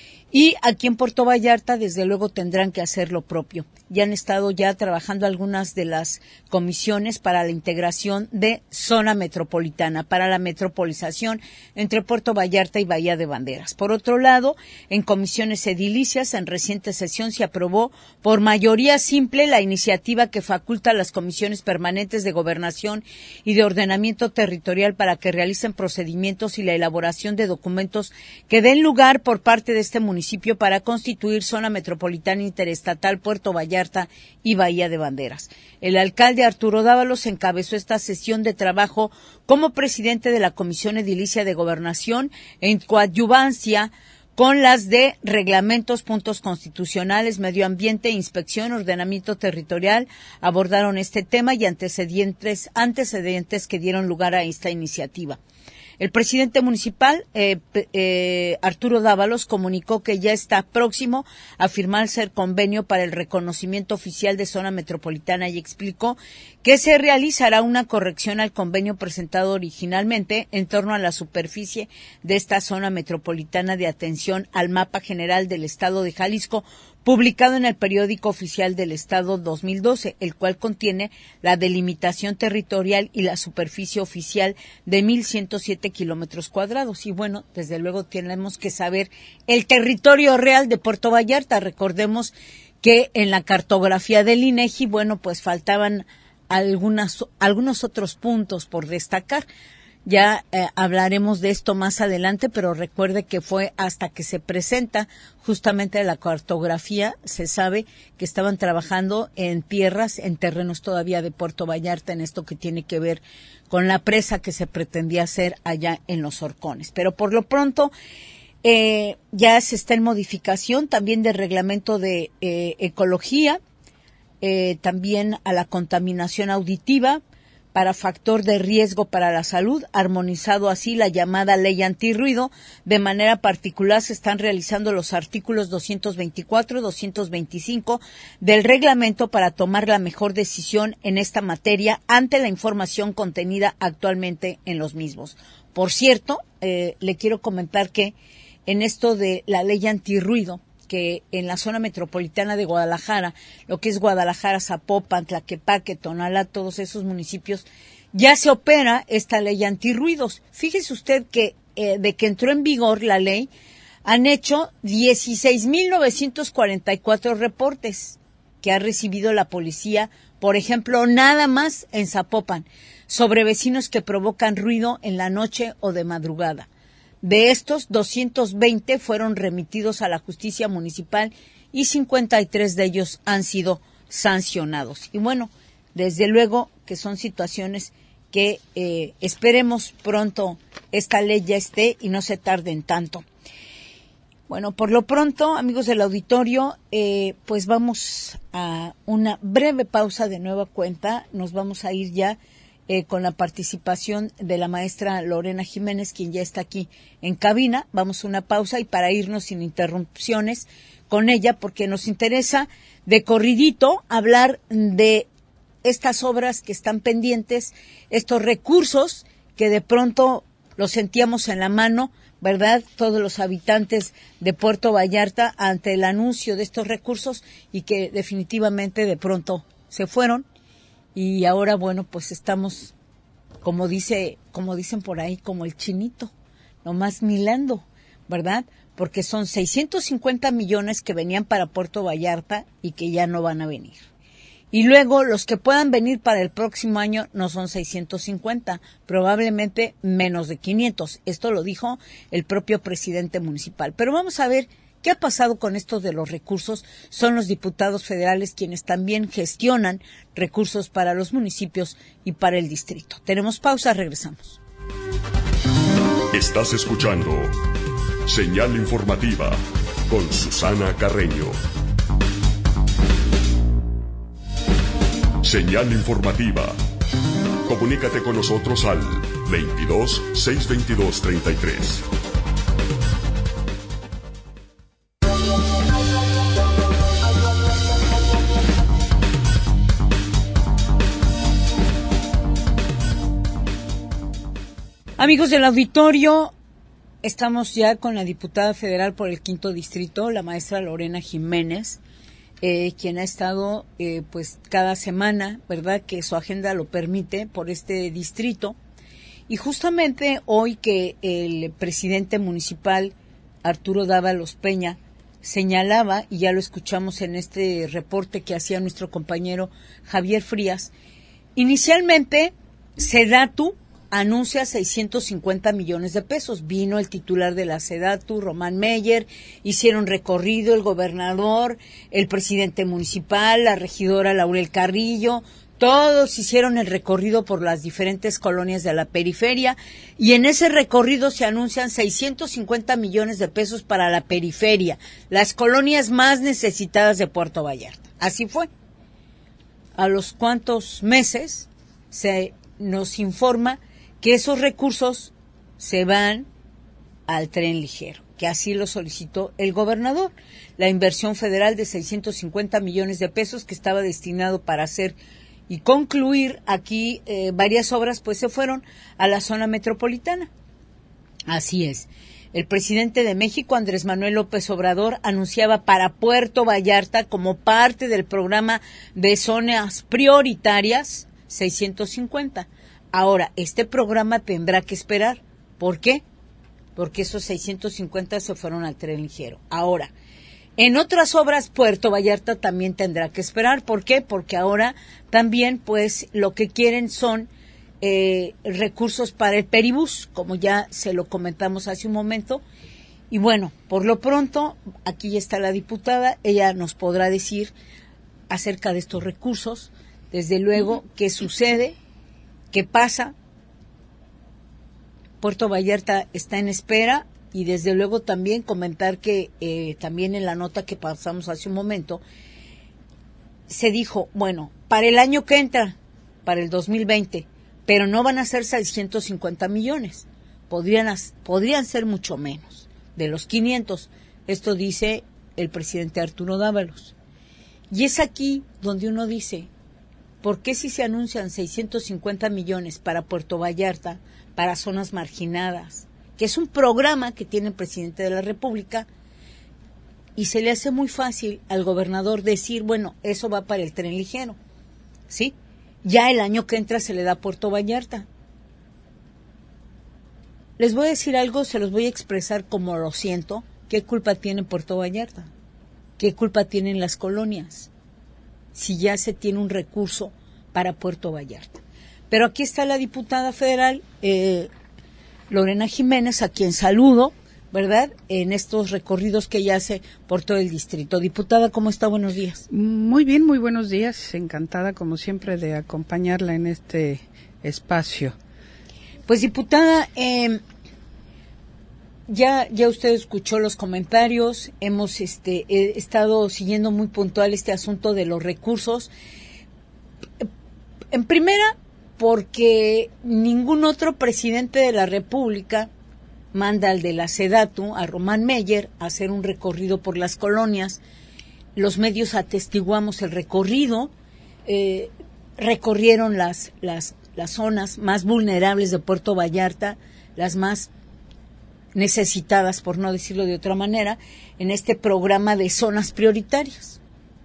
Y aquí en Puerto Vallarta, desde luego, tendrán que hacer lo propio. Ya han estado ya trabajando algunas de las comisiones para la integración de zona metropolitana, para la metropolización entre Puerto Vallarta y Bahía de Banderas. Por otro lado, en comisiones edilicias, en reciente sesión se aprobó por mayoría simple la iniciativa que faculta a las comisiones permanentes de gobernación y de ordenamiento territorial para que realicen procedimientos y la elaboración de documentos que den lugar por parte de este municipio para constituir zona metropolitana interestatal Puerto Vallarta y Bahía de Banderas. El alcalde Arturo Dávalos encabezó esta sesión de trabajo como presidente de la Comisión Edilicia de Gobernación en coadyuvancia con las de reglamentos, puntos constitucionales, medio ambiente, inspección, ordenamiento territorial. Abordaron este tema y antecedentes, antecedentes que dieron lugar a esta iniciativa. El presidente municipal, eh, eh, Arturo Dávalos, comunicó que ya está próximo a firmarse el convenio para el reconocimiento oficial de zona metropolitana y explicó que se realizará una corrección al convenio presentado originalmente en torno a la superficie de esta zona metropolitana de atención al mapa general del estado de Jalisco, publicado en el periódico oficial del Estado dos mil doce, el cual contiene la delimitación territorial y la superficie oficial de mil ciento siete kilómetros cuadrados. Y bueno, desde luego tenemos que saber el territorio real de Puerto Vallarta. Recordemos que en la cartografía del INEGI, bueno, pues faltaban algunas, algunos otros puntos por destacar. Ya eh, hablaremos de esto más adelante, pero recuerde que fue hasta que se presenta justamente la cartografía, se sabe que estaban trabajando en tierras, en terrenos todavía de Puerto Vallarta, en esto que tiene que ver con la presa que se pretendía hacer allá en Los Horcones. Pero por lo pronto eh, ya se está en modificación también del reglamento de eh, ecología, eh, también a la contaminación auditiva, para factor de riesgo para la salud, armonizado así la llamada ley antirruido. De manera particular se están realizando los artículos doscientos veinticuatro, doscientos veinticinco del reglamento para tomar la mejor decisión en esta materia ante la información contenida actualmente en los mismos. Por cierto, eh, le quiero comentar que en esto de la ley antirruido, que en la zona metropolitana de Guadalajara, lo que es Guadalajara, Zapopan, Tlaquepaque, Tonalá, todos esos municipios, ya se opera esta ley antirruidos. Fíjese usted que eh, de que entró en vigor la ley, han hecho dieciséis mil novecientos cuarenta y cuatro reportes que ha recibido la policía, por ejemplo, nada más en Zapopan, sobre vecinos que provocan ruido en la noche o de madrugada. De estos, doscientos veinte fueron remitidos a la justicia municipal y cincuenta y tres de ellos han sido sancionados. Y bueno, desde luego que son situaciones que eh, esperemos pronto esta ley ya esté y no se tarden tanto. Bueno, por lo pronto, amigos del auditorio, eh, pues vamos a una breve pausa de nueva cuenta. Nos vamos a ir ya Eh, con la participación de la maestra Lorena Jiménez, quien ya está aquí en cabina. Vamos a una pausa y para irnos sin interrupciones con ella, porque nos interesa de corridito hablar de estas obras que están pendientes, estos recursos que de pronto los sentíamos en la mano, ¿verdad? Todos los habitantes de Puerto Vallarta ante el anuncio de estos recursos y que definitivamente de pronto se fueron. Y ahora, bueno, pues estamos, como dice, como dicen por ahí, como el chinito, nomás milando, ¿verdad? Porque son seiscientos cincuenta millones que venían para Puerto Vallarta y que ya no van a venir. Y luego los que puedan venir para el próximo año no son seiscientos cincuenta, probablemente menos de quinientos. Esto lo dijo el propio presidente municipal. Pero vamos a ver ¿qué ha pasado con esto de los recursos? Son los diputados federales quienes también gestionan recursos para los municipios y para el distrito. Tenemos pausa, regresamos. Estás escuchando Señal Informativa con Susana Carreño. Señal informativa. Comunícate con nosotros al veintidós, seiscientos veintidós, treinta y tres. Amigos del auditorio, estamos ya con la diputada federal por el quinto distrito, la maestra Lorena Jiménez, eh, quien ha estado eh, pues cada semana, ¿verdad?, que su agenda lo permite, por este distrito. Y justamente hoy que el presidente municipal, Arturo Dávalos Peña, señalaba, y ya lo escuchamos en este reporte que hacía nuestro compañero Javier Frías, inicialmente SEDATU anuncia seiscientos cincuenta millones de pesos. Vino el titular de la SEDATU, Román Meyer, hicieron recorrido el gobernador, el presidente municipal, la regidora Laurel Carrillo, todos hicieron el recorrido por las diferentes colonias de la periferia, y en ese recorrido se anuncian seiscientos cincuenta millones de pesos para la periferia, las colonias más necesitadas de Puerto Vallarta. Así fue. A los cuantos meses se nos informa que esos recursos se van al tren ligero, que así lo solicitó el gobernador. La inversión federal de seiscientos cincuenta millones de pesos que estaba destinado para hacer y concluir aquí eh, varias obras, pues se fueron a la zona metropolitana. Así es. El presidente de México, Andrés Manuel López Obrador, anunciaba para Puerto Vallarta, como parte del programa de zonas prioritarias, seiscientos cincuenta. Ahora, este programa tendrá que esperar. ¿Por qué? Porque esos seiscientos cincuenta se fueron al tren ligero. Ahora, en otras obras, Puerto Vallarta también tendrá que esperar. ¿Por qué? Porque ahora también, pues, lo que quieren son eh, recursos para el Peribús, como ya se lo comentamos hace un momento. Y bueno, por lo pronto, aquí ya está la diputada. Ella nos podrá decir acerca de estos recursos, desde luego, qué sucede, qué pasa. Puerto Vallarta está en espera, y desde luego también comentar que eh, también en la nota que pasamos hace un momento se dijo, bueno, para el año que entra, para el dos mil veinte, pero no van a ser seiscientos cincuenta millones, podrían, podrían ser mucho menos, de los quinientos. Esto dice el presidente Arturo Dávalos. Y es aquí donde uno dice, ¿por qué si se anuncian seiscientos cincuenta millones para Puerto Vallarta, para zonas marginadas, que es un programa que tiene el presidente de la República, y se le hace muy fácil al gobernador decir, bueno, eso va para el tren ligero, ¿sí? Ya el año que entra se le da a Puerto Vallarta. Les voy a decir algo, se los voy a expresar como lo siento. ¿Qué culpa tiene Puerto Vallarta? ¿Qué culpa tienen las colonias? Si ya se tiene un recurso para Puerto Vallarta. Pero aquí está la diputada federal, eh, Lorena Jiménez, a quien saludo, ¿verdad?, en estos recorridos que ella hace por todo el distrito. Diputada, ¿cómo está? Buenos días. Muy bien, muy buenos días. Encantada, como siempre, de acompañarla en este espacio. Pues, diputada, eh, ya ya usted escuchó los comentarios. Hemos este eh, estado siguiendo muy puntual este asunto de los recursos. En primera, porque ningún otro presidente de la República manda al de la SEDATU, a Román Meyer, a hacer un recorrido por las colonias. Los medios atestiguamos el recorrido, eh, recorrieron las, las, las zonas más vulnerables de Puerto Vallarta, las más necesitadas, por no decirlo de otra manera, en este programa de zonas prioritarias.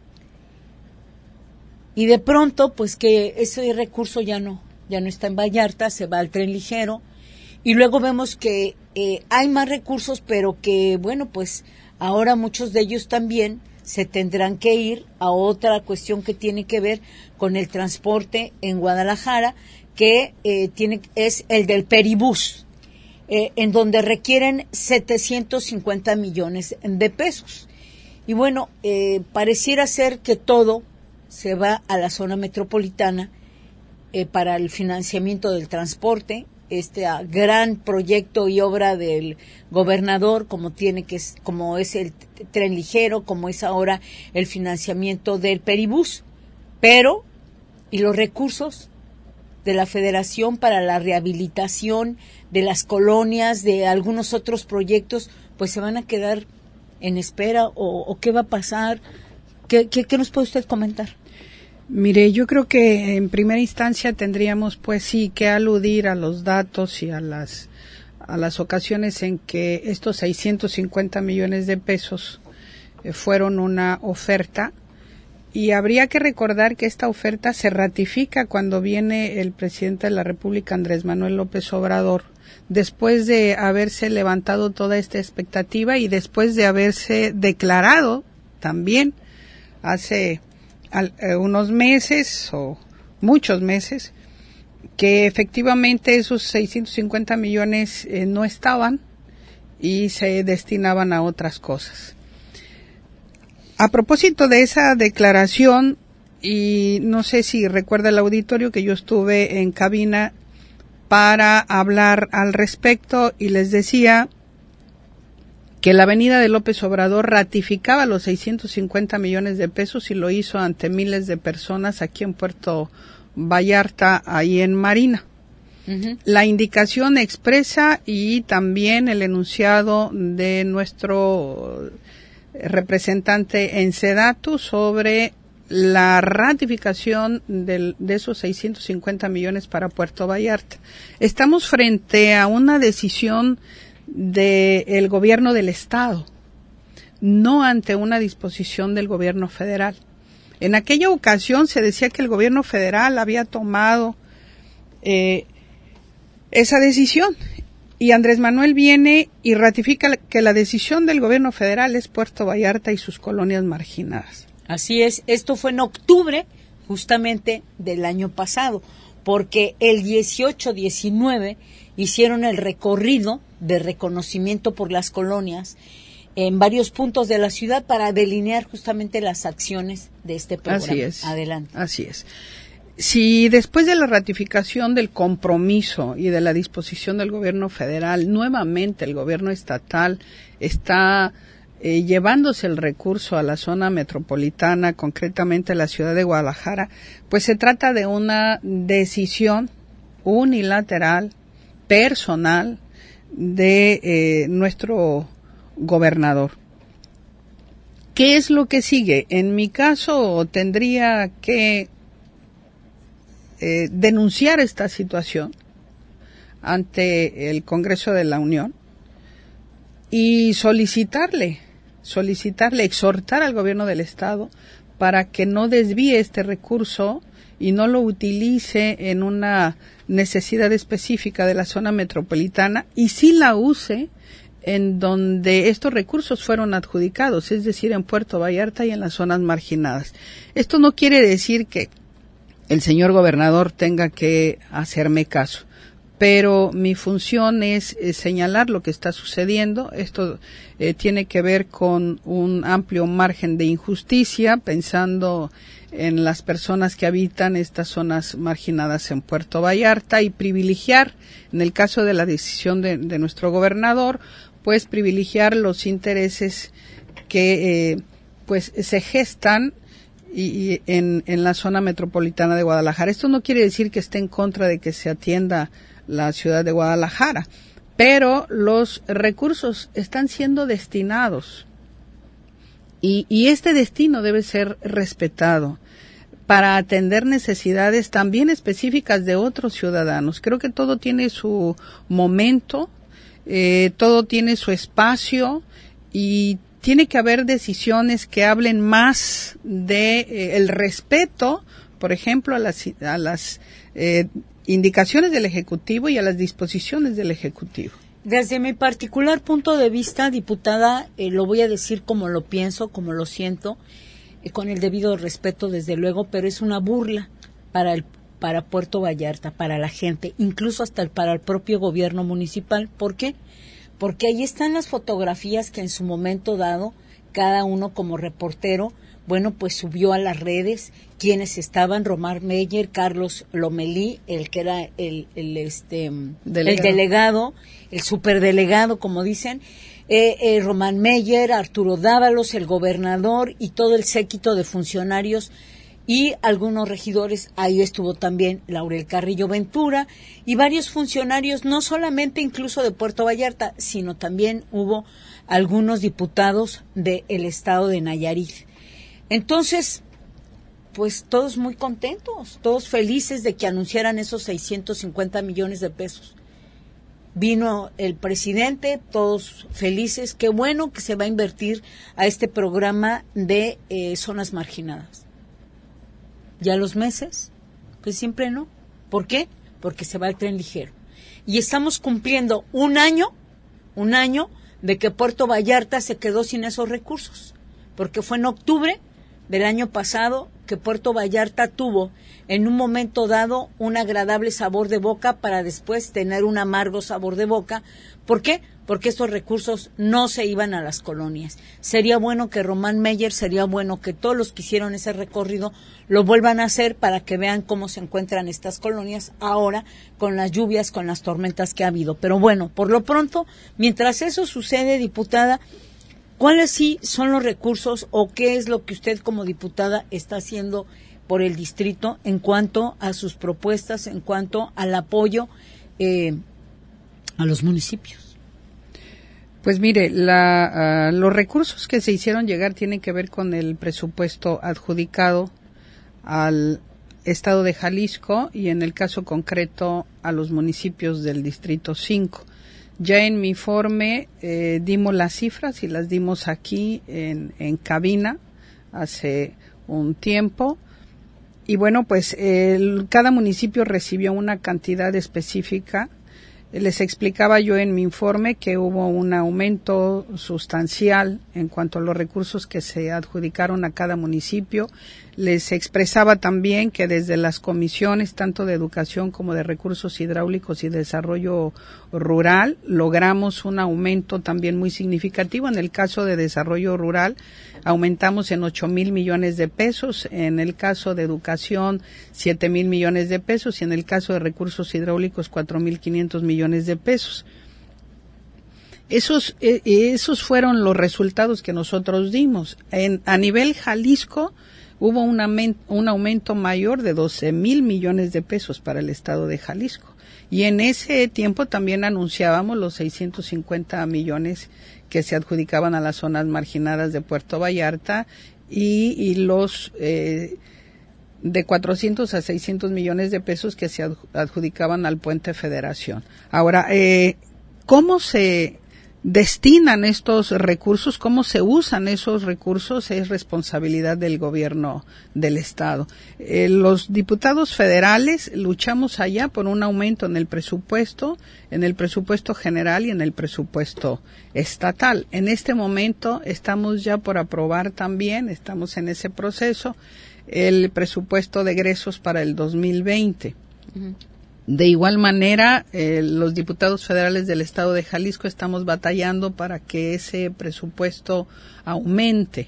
Y de pronto, pues que ese recurso ya no, ya no está en Vallarta, se va al tren ligero, y luego vemos que eh, hay más recursos, pero que, bueno, pues ahora muchos de ellos también se tendrán que ir a otra cuestión que tiene que ver con el transporte en Guadalajara, que eh, tiene es el del Peribús, eh, en donde requieren setecientos cincuenta millones de pesos. Y bueno, eh, pareciera ser que todo se va a la zona metropolitana eh, para el financiamiento del transporte, este uh, gran proyecto y obra del gobernador, como tiene que como es el t- tren ligero, como es ahora el financiamiento del Peribús. Pero y los recursos de la Federación para la rehabilitación de las colonias, de algunos otros proyectos, pues se van a quedar en espera o, o qué va a pasar. ¿Qué, qué, qué nos puede usted comentar? Mire, yo creo que en primera instancia tendríamos pues sí que aludir a los datos y a las a las ocasiones en que estos seiscientos cincuenta millones de pesos eh, fueron una oferta, y habría que recordar que esta oferta se ratifica cuando viene el presidente de la República, Andrés Manuel López Obrador, después de haberse levantado toda esta expectativa y después de haberse declarado también hace al, eh, unos meses o muchos meses que efectivamente esos seiscientos cincuenta millones eh, no estaban y se destinaban a otras cosas. A propósito de esa declaración, y no sé si recuerda el auditorio que yo estuve en cabina para hablar al respecto y les decía que la avenida de López Obrador ratificaba los seiscientos cincuenta millones de pesos y lo hizo ante miles de personas aquí en Puerto Vallarta, ahí en Marina. Uh-huh. La indicación expresa y también el enunciado de nuestro representante en Sedatu sobre la ratificación del, de esos seiscientos cincuenta millones para Puerto Vallarta. Estamos frente a una decisión del gobierno del Estado, no ante una disposición del gobierno federal. En aquella ocasión se decía que el gobierno federal había tomado eh, esa decisión. Y Andrés Manuel viene y ratifica que la decisión del gobierno federal es Puerto Vallarta y sus colonias marginadas. Así es, esto fue en octubre justamente del año pasado, porque el dieciocho diecinueve hicieron el recorrido de reconocimiento por las colonias en varios puntos de la ciudad para delinear justamente las acciones de este programa. Así es. Adelante. Así es. Si después de la ratificación del compromiso y de la disposición del gobierno federal, nuevamente el gobierno estatal está eh, llevándose el recurso a la zona metropolitana, concretamente la ciudad de Guadalajara, pues se trata de una decisión unilateral, personal, de eh, nuestro gobernador. ¿Qué es lo que sigue? En mi caso tendría que Eh, denunciar esta situación ante el Congreso de la Unión y solicitarle, solicitarle, exhortar al gobierno del Estado para que no desvíe este recurso y no lo utilice en una necesidad específica de la zona metropolitana y sí la use en donde estos recursos fueron adjudicados, es decir, en Puerto Vallarta y en las zonas marginadas. Esto no quiere decir que el señor gobernador tenga que hacerme caso, pero mi función es eh, señalar lo que está sucediendo. Esto eh, tiene que ver con un amplio margen de injusticia, pensando en las personas que habitan estas zonas marginadas en Puerto Vallarta y privilegiar, en el caso de la decisión de, de nuestro gobernador, pues privilegiar los intereses que eh, pues se gestan y, y en, en la zona metropolitana de Guadalajara. Esto no quiere decir que esté en contra de que se atienda la ciudad de Guadalajara, pero los recursos están siendo destinados y, y este destino debe ser respetado para atender necesidades también específicas de otros ciudadanos. Creo que todo tiene su momento, eh, todo tiene su espacio y tiene que haber decisiones que hablen más de eh, el respeto, por ejemplo, a las, a las eh, indicaciones del Ejecutivo y a las disposiciones del Ejecutivo. Desde mi particular punto de vista, diputada, eh, lo voy a decir como lo pienso, como lo siento, eh, con el debido respeto, desde luego, pero es una burla para el para Puerto Vallarta, para la gente, incluso hasta el, para el propio gobierno municipal. ¿Por qué? Porque ahí están las fotografías que en su momento dado, cada uno como reportero, bueno, pues subió a las redes quienes estaban: Román Meyer, Carlos Lomelí, el que era el, el este delegado. el delegado, el superdelegado, como dicen, eh, eh, Román Meyer, Arturo Dávalos, el gobernador y todo el séquito de funcionarios y algunos regidores, ahí estuvo también Laurel Carrillo Ventura y varios funcionarios, no solamente incluso de Puerto Vallarta, sino también hubo algunos diputados del estado de Nayarit. Entonces, pues todos muy contentos, todos felices de que anunciaran esos seiscientos cincuenta millones de pesos. Vino el presidente, todos felices, qué bueno que se va a invertir a este programa de eh, zonas marginadas. Ya los meses, pues siempre no. ¿Por qué? Porque se va el tren ligero. Y estamos cumpliendo un año, un año de que Puerto Vallarta se quedó sin esos recursos. Porque fue en octubre del año pasado que Puerto Vallarta tuvo en un momento dado un agradable sabor de boca para después tener un amargo sabor de boca. ¿Por qué? Porque estos recursos no se iban a las colonias. Sería bueno que Román Meyer, sería bueno que todos los que hicieron ese recorrido lo vuelvan a hacer para que vean cómo se encuentran estas colonias ahora con las lluvias, con las tormentas que ha habido. Pero bueno, por lo pronto, mientras eso sucede, diputada, ¿cuáles sí son los recursos o qué es lo que usted como diputada está haciendo por el distrito en cuanto a sus propuestas, en cuanto al apoyo eh, a los municipios? Pues mire, la, uh, los recursos que se hicieron llegar tienen que ver con el presupuesto adjudicado al Estado de Jalisco y en el caso concreto a los municipios del Distrito cinco. Ya en mi informe eh, dimos las cifras y las dimos aquí en, en cabina hace un tiempo. Y bueno, pues el, cada municipio recibió una cantidad específica. Les explicaba yo en mi informe que hubo un aumento sustancial en cuanto a los recursos que se adjudicaron a cada municipio. Les expresaba también que desde las comisiones, tanto de educación como de recursos hidráulicos y desarrollo rural, logramos un aumento también muy significativo. En el caso de desarrollo rural, aumentamos en ocho mil millones de pesos, en el caso de educación, siete mil millones de pesos y en el caso de recursos hidráulicos, cuatro mil quinientos millones de pesos. Esos, eh, esos fueron los resultados que nosotros dimos. En, a nivel Jalisco, hubo un aumento, un aumento mayor de doce mil millones de pesos para el estado de Jalisco. Y en ese tiempo también anunciábamos los seiscientos cincuenta millones que se adjudicaban a las zonas marginadas de Puerto Vallarta y, y los eh, de cuatrocientos a seiscientos millones de pesos que se adjudicaban al Puente Federación. Ahora, eh, ¿cómo se destinan estos recursos, cómo se usan esos recursos? Es responsabilidad del gobierno del estado. Eh, los diputados federales luchamos allá por un aumento en el presupuesto, en el presupuesto general y en el presupuesto estatal. En este momento estamos ya por aprobar también, estamos en ese proceso, el presupuesto de egresos para el dos mil veinte. Uh-huh. De igual manera, eh, los diputados federales del estado de Jalisco estamos batallando para que ese presupuesto aumente.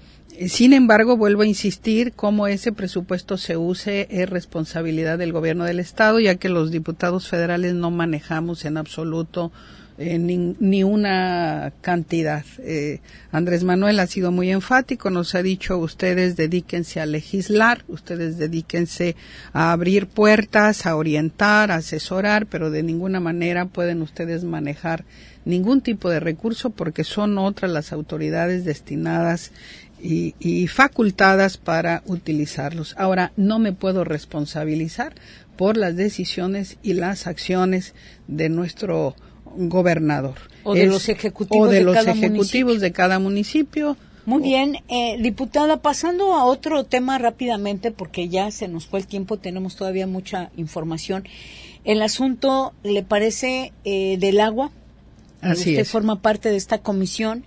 Sin embargo, vuelvo a insistir, cómo ese presupuesto se use es responsabilidad del gobierno del estado, ya que los diputados federales no manejamos en absoluto eh, ni, ni una cantidad. Eh, Andrés Manuel ha sido muy enfático, nos ha dicho: ustedes dedíquense a legislar, ustedes dedíquense a abrir puertas, a orientar, a asesorar, pero de ninguna manera pueden ustedes manejar ningún tipo de recurso porque son otras las autoridades destinadas y, y facultadas para utilizarlos. Ahora, no me puedo responsabilizar por las decisiones y las acciones de nuestro gobernador. O de es, los ejecutivos, o de, de los cada ejecutivos municipio. de cada municipio. Muy bien, eh, diputada, pasando a otro tema rápidamente, porque ya se nos fue el tiempo, tenemos todavía mucha información. El asunto, ¿le parece eh, del agua? Así Usted es. forma parte de esta comisión.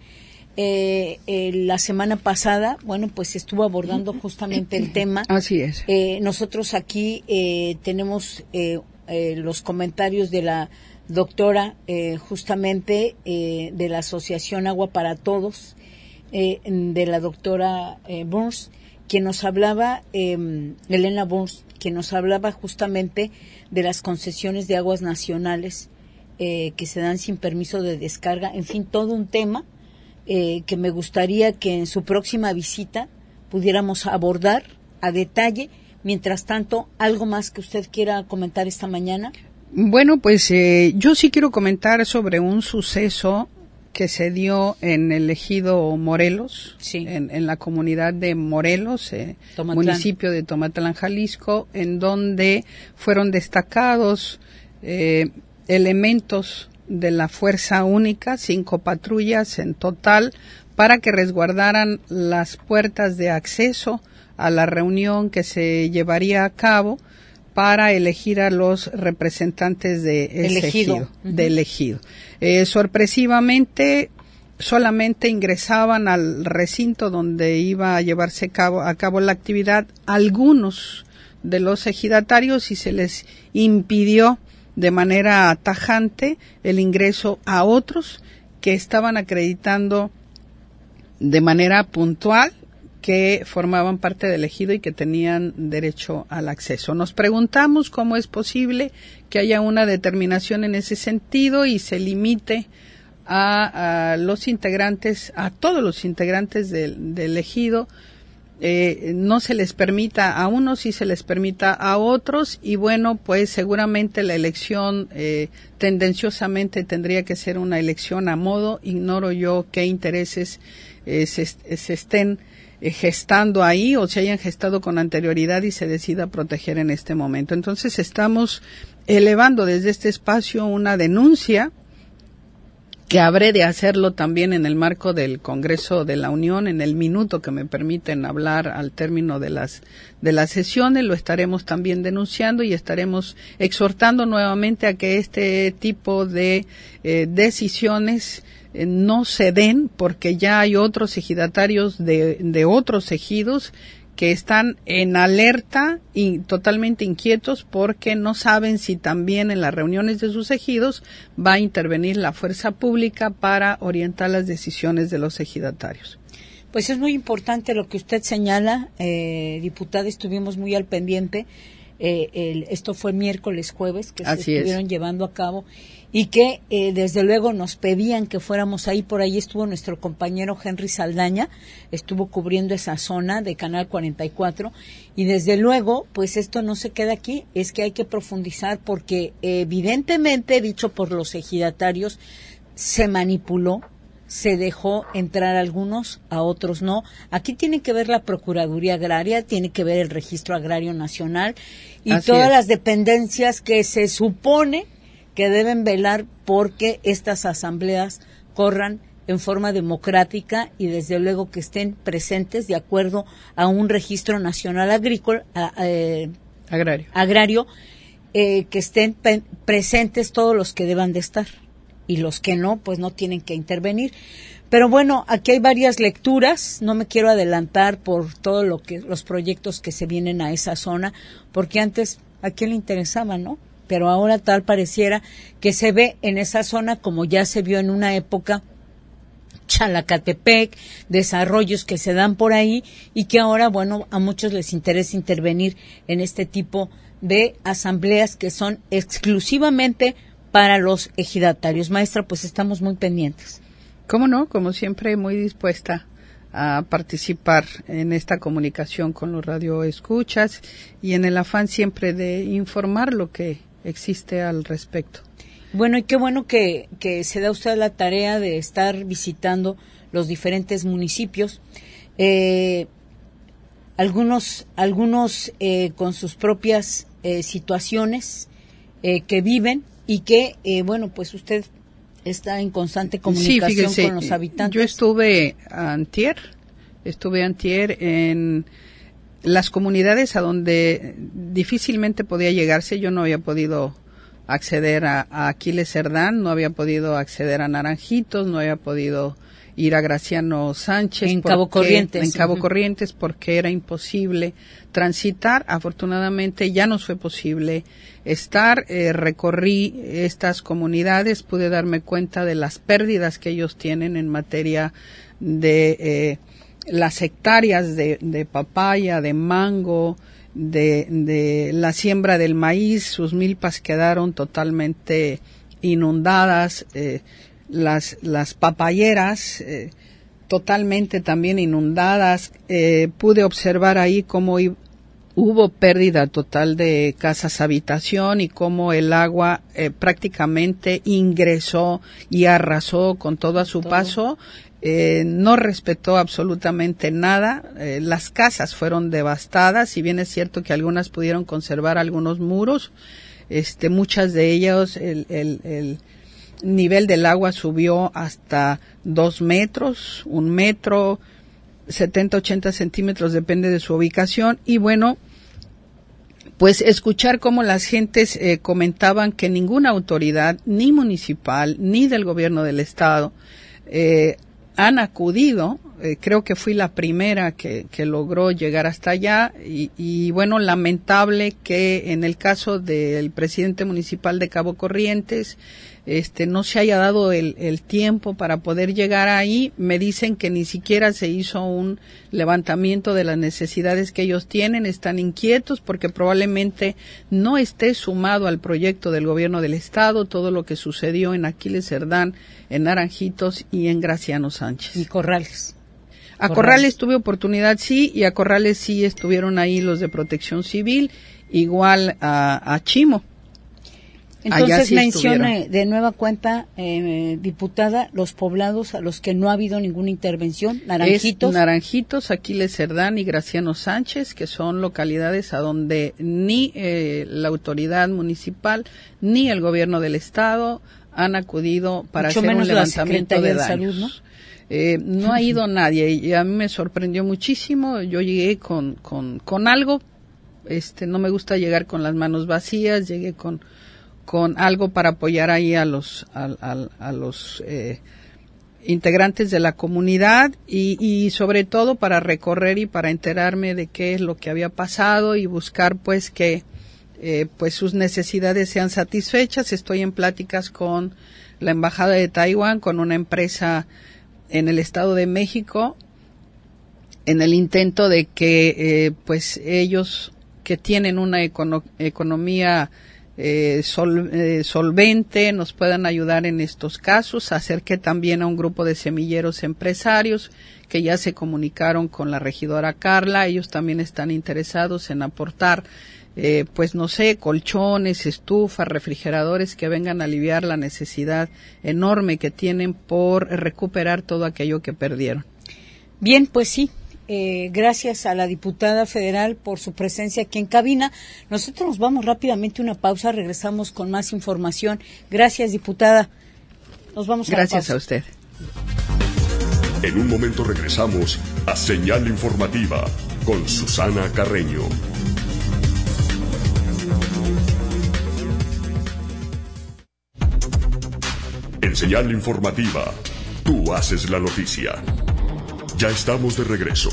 Eh, eh, la semana pasada, bueno, pues estuvo abordando justamente el tema. Así es. Eh, nosotros aquí eh, tenemos eh, eh, los comentarios de la doctora, eh, justamente eh, de la Asociación Agua para Todos, eh, de la doctora eh, Burns, quien nos hablaba, eh, Elena Burns, quien nos hablaba justamente de las concesiones de aguas nacionales eh, que se dan sin permiso de descarga, en fin, todo un tema eh, que me gustaría que en su próxima visita pudiéramos abordar a detalle. Mientras tanto, ¿algo más que usted quiera comentar esta mañana? Bueno, pues eh, yo sí quiero comentar sobre un suceso que se dio en el ejido Morelos, sí. en, en la comunidad de Morelos, eh, municipio de Tomatlán, Jalisco, en donde fueron destacados eh, elementos de la Fuerza Única, cinco patrullas en total, para que resguardaran las puertas de acceso a la reunión que se llevaría a cabo para elegir a los representantes de ese elegido. ejido, uh-huh. de elegido. Eh, sorpresivamente, solamente ingresaban al recinto donde iba a llevarse a cabo, a cabo la actividad algunos de los ejidatarios y se les impidió de manera tajante el ingreso a otros que estaban acreditando de manera puntual que formaban parte del ejido y que tenían derecho al acceso. Nos preguntamos cómo es posible que haya una determinación en ese sentido y se limite a, a los integrantes, a todos los integrantes del, del ejido, eh, no se les permita a unos y se les permita a otros, y bueno, pues seguramente la elección eh, tendenciosamente tendría que ser una elección a modo. Ignoro yo qué intereses eh, se, se estén gestando ahí o se hayan gestado con anterioridad y se decida proteger en este momento. Entonces estamos elevando desde este espacio una denuncia que habré de hacerlo también en el marco del Congreso de la Unión, en el minuto que me permiten hablar al término de las de las sesiones. Lo estaremos también denunciando y estaremos exhortando nuevamente a que este tipo de eh, decisiones eh, no se den, porque ya hay otros ejidatarios de, de otros ejidos que están en alerta y totalmente inquietos porque no saben si también en las reuniones de sus ejidos va a intervenir la fuerza pública para orientar las decisiones de los ejidatarios. Pues es muy importante lo que usted señala, eh, diputada, estuvimos muy al pendiente. Eh, el, esto fue miércoles, jueves, que Así se estuvieron es. llevando a cabo y que eh, desde luego nos pedían que fuéramos ahí. Por ahí estuvo nuestro compañero Henry Saldaña, estuvo cubriendo esa zona de Canal cuarenta y cuatro, y desde luego pues esto no se queda aquí, es que hay que profundizar porque evidentemente, dicho por los ejidatarios, se manipuló, se dejó entrar a algunos, a otros no. Aquí tiene que ver la Procuraduría Agraria, tiene que ver el Registro Agrario Nacional y Así todas es. las dependencias que se supone que deben velar porque estas asambleas corran en forma democrática y desde luego que estén presentes de acuerdo a un registro nacional agrícola, a, eh, Agrario. agrario, eh, que estén pe- presentes todos los que deban de estar. Y los que no, pues no tienen que intervenir. Pero bueno, aquí hay varias lecturas, no me quiero adelantar por todo lo que los proyectos que se vienen a esa zona, porque antes a quién le interesaba, ¿no? Pero ahora tal pareciera que se ve en esa zona como ya se vio en una época Chalacatepec, desarrollos que se dan por ahí y que ahora, bueno, a muchos les interesa intervenir en este tipo de asambleas que son exclusivamente para los ejidatarios. Maestra, pues estamos muy pendientes. ¿Cómo no? Como siempre, muy dispuesta a participar en esta comunicación con los radioescuchas y en el afán siempre de informar lo que existe al respecto. Bueno, y qué bueno que, que se da usted la tarea de estar visitando los diferentes municipios, eh, algunos, algunos eh, con sus propias eh, situaciones eh, que viven y que, eh, bueno, pues usted está en constante comunicación sí, fíjese, con los habitantes. Yo estuve antier, estuve antier en las comunidades a donde difícilmente podía llegarse. Yo no había podido acceder a, a Aquiles Cerdán, no había podido acceder a Naranjitos, no había podido ir a Graciano Sánchez. En porque, Cabo Corrientes. En Cabo Uh-huh. Corrientes, porque era imposible transitar. Afortunadamente ya nos fue posible estar. Eh, recorrí estas comunidades, pude darme cuenta de las pérdidas que ellos tienen en materia de eh, las hectáreas de, de papaya, de mango, de, de la siembra del maíz. Sus milpas quedaron totalmente inundadas, eh, las, las papayeras eh, totalmente también inundadas. Eh, pude observar ahí cómo hubo pérdida total de casas habitación y cómo el agua eh, prácticamente ingresó y arrasó con todo a su todo. paso. Eh, no respetó absolutamente nada. Eh, las casas fueron devastadas, si bien es cierto que algunas pudieron conservar algunos muros, este, muchas de ellas el, el, el nivel del agua subió hasta dos metros, un metro, setenta, ochenta centímetros, depende de su ubicación. Y bueno, pues escuchar cómo las gentes eh, comentaban que ninguna autoridad, ni municipal, ni del gobierno del estado, eh, han acudido. Eh, creo que fui la primera que, que logró llegar hasta allá y, y bueno, lamentable que en el caso del presidente municipal de Cabo Corrientes este no se haya dado el, el tiempo para poder llegar ahí. Me dicen que ni siquiera se hizo un levantamiento de las necesidades que ellos tienen. Están inquietos porque probablemente no esté sumado al proyecto del gobierno del estado todo lo que sucedió en Aquiles Cerdán, en Naranjitos y en Graciano Sánchez. Y Corrales. A Corrales. Corrales tuve oportunidad, sí, y a Corrales sí estuvieron ahí los de Protección Civil, igual a, a Chimo. Entonces sí mencione estuvieron. De nueva cuenta, eh, diputada, los poblados a los que no ha habido ninguna intervención, Naranjitos. Es Naranjitos, Aquiles Cerdán y Graciano Sánchez, que son localidades a donde ni eh, la autoridad municipal ni el gobierno del estado han acudido para Mucho hacer menos un levantamiento la de, de daños. Salud, ¿no? Eh, no ha ido nadie y a mí me sorprendió muchísimo. Yo llegué con, con, con algo, este, no me gusta llegar con las manos vacías, llegué con, con algo para apoyar ahí a los, a, a, a los eh, integrantes de la comunidad y, y sobre todo para recorrer y para enterarme de qué es lo que había pasado y buscar pues que eh, pues sus necesidades sean satisfechas. Estoy en pláticas con la embajada de Taiwán, con una empresa en el Estado de México, en el intento de que eh, pues ellos que tienen una econo- economía eh, sol, eh, solvente nos puedan ayudar en estos casos. Acerqué también a un grupo de semilleros empresarios que ya se comunicaron con la regidora Carla. Ellos también están interesados en aportar Eh, pues no sé, colchones, estufas, refrigeradores que vengan a aliviar la necesidad enorme que tienen por recuperar todo aquello que perdieron. Bien, pues sí, eh, gracias a la diputada federal por su presencia aquí en cabina. Nosotros nos vamos rápidamente a una pausa, regresamos con más información. Gracias, diputada. Nos vamos a Gracias la pausa. a usted. En un momento regresamos a Señal Informativa con Susana Carreño. En Señal Informativa, tú haces la noticia. Ya estamos de regreso.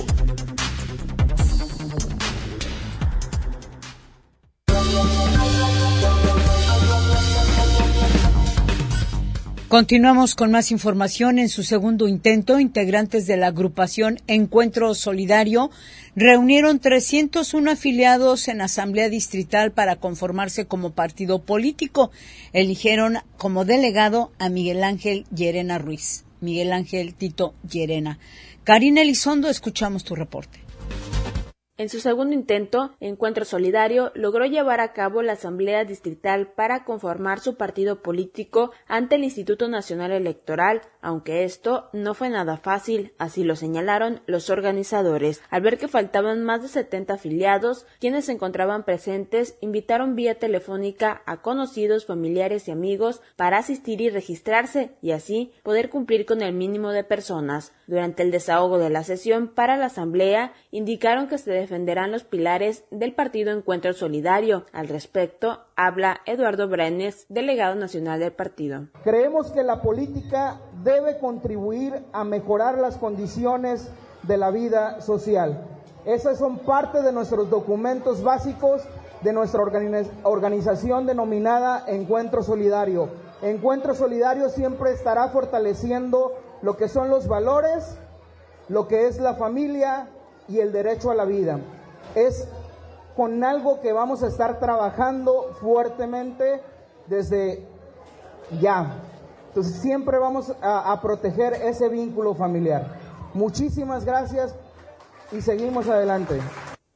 Continuamos con más información. En su segundo intento, integrantes de la agrupación Encuentro Solidario reunieron trescientos uno afiliados en Asamblea Distrital para conformarse como partido político. Eligieron como delegado a Miguel Ángel Llerena Ruiz. Miguel Ángel Tito Llerena. Karina Elizondo, escuchamos tu reporte. En su segundo intento, Encuentro Solidario logró llevar a cabo la Asamblea Distrital para conformar su partido político ante el Instituto Nacional Electoral, aunque esto no fue nada fácil, así lo señalaron los organizadores. Al ver que faltaban más de setenta afiliados, quienes se encontraban presentes invitaron vía telefónica a conocidos, familiares y amigos para asistir y registrarse, y así poder cumplir con el mínimo de personas. Durante el desahogo de la sesión para la Asamblea, indicaron que se defenderán los pilares del partido Encuentro Solidario. Al respecto, habla Eduardo Brenes, delegado nacional del partido. Creemos que la política debe contribuir a mejorar las condiciones de la vida social. Esas son parte de nuestros documentos básicos de nuestra organiz- organización denominada Encuentro Solidario. Encuentro Solidario siempre estará fortaleciendo lo que son los valores, lo que es la familia y el derecho a la vida. Es con algo que vamos a estar trabajando fuertemente desde ya. Entonces siempre vamos a, a proteger ese vínculo familiar. Muchísimas gracias y seguimos adelante.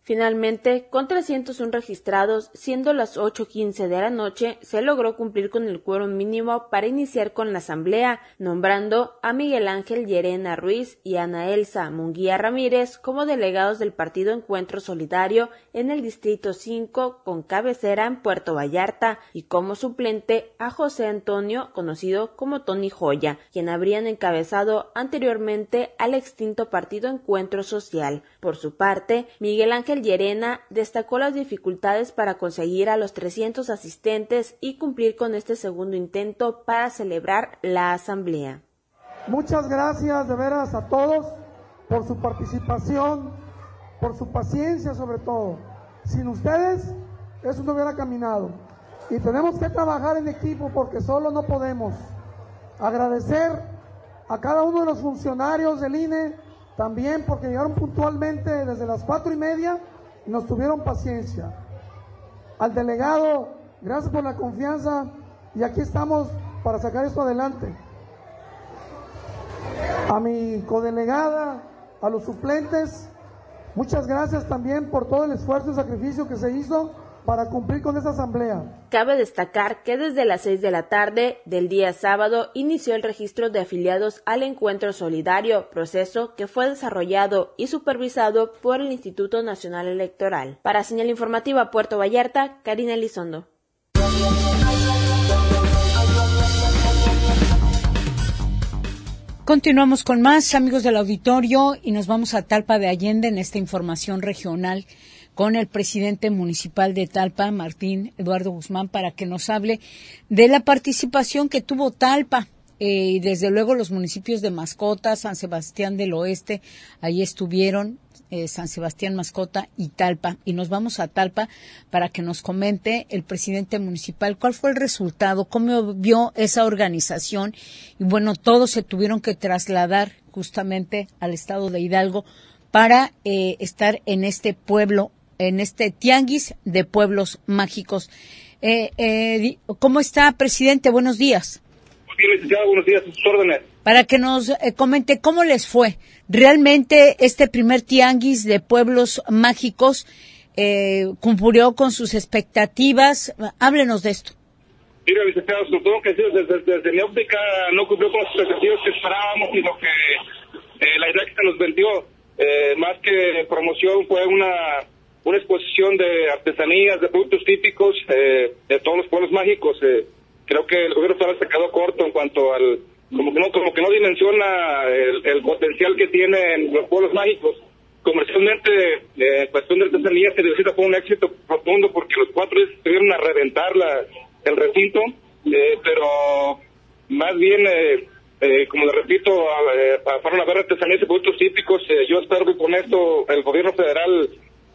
Finalmente, con trescientos uno registrados, siendo las ocho quince de la noche, se logró cumplir con el quórum mínimo para iniciar con la asamblea, nombrando a Miguel Ángel Llerena Ruiz y Ana Elsa Munguía Ramírez como delegados del Partido Encuentro Solidario en el Distrito cinco, con cabecera en Puerto Vallarta, y como suplente a José Antonio, conocido como Tony Joya, quien habrían encabezado anteriormente al extinto Partido Encuentro Social. Por su parte, Miguel Ángel Llerena destacó las dificultades para conseguir a los trescientos asistentes y cumplir con este segundo intento para celebrar la asamblea. Muchas gracias de veras a todos por su participación, por su paciencia sobre todo. Sin ustedes eso no hubiera caminado y tenemos que trabajar en equipo porque solo no podemos. Agradecer a cada uno de los funcionarios del I N E también porque llegaron puntualmente desde las cuatro y media y nos tuvieron paciencia. Al delegado, gracias por la confianza y aquí estamos para sacar esto adelante. A mi codelegada, a los suplentes, muchas gracias también por todo el esfuerzo y sacrificio que se hizo para cumplir con esta asamblea. Cabe destacar que desde las seis de la tarde del día sábado inició el registro de afiliados al Encuentro Solidario, proceso que fue desarrollado y supervisado por el Instituto Nacional Electoral. Para Señal Informativa Puerto Vallarta, Karina Elizondo. Continuamos con más, amigos del auditorio, y nos vamos a Talpa de Allende en esta información regional con el presidente municipal de Talpa, Martín Eduardo Guzmán, para que nos hable de la participación que tuvo Talpa eh, y desde luego los municipios de Mascota, San Sebastián del Oeste, ahí estuvieron eh, San Sebastián, Mascota y Talpa. Y nos vamos a Talpa para que nos comente el presidente municipal cuál fue el resultado, cómo vio esa organización. Y bueno, todos se tuvieron que trasladar justamente al estado de Hidalgo para eh, estar en este pueblo, en este tianguis de pueblos mágicos. Eh, eh, ¿Cómo está, presidente? Buenos días. Muy bien, licenciado, buenos días, a sus órdenes. Para que nos eh, comente cómo les fue. ¿Realmente este primer tianguis de pueblos mágicos eh, cumplió con sus expectativas? Háblenos de esto. Mira, licenciado, sobre todo que desde, desde, desde mi óptica no cumplió con las expectativas que esperábamos, sino que eh, la idea que se nos vendió, eh, más que promoción, fue una... una exposición de artesanías, de productos típicos eh, de todos los pueblos mágicos. Eh, creo que el gobierno federal se quedó corto en cuanto al, como que no, como que no dimensiona el, el potencial que tienen los pueblos mágicos. Comercialmente, eh, en cuestión de artesanías, que de fue un éxito profundo porque los cuatro días estuvieron a reventar la, el recinto, eh, pero más bien, eh, eh, como le repito, eh, fueron a ver artesanías y productos típicos. Eh, yo espero que con esto el gobierno federal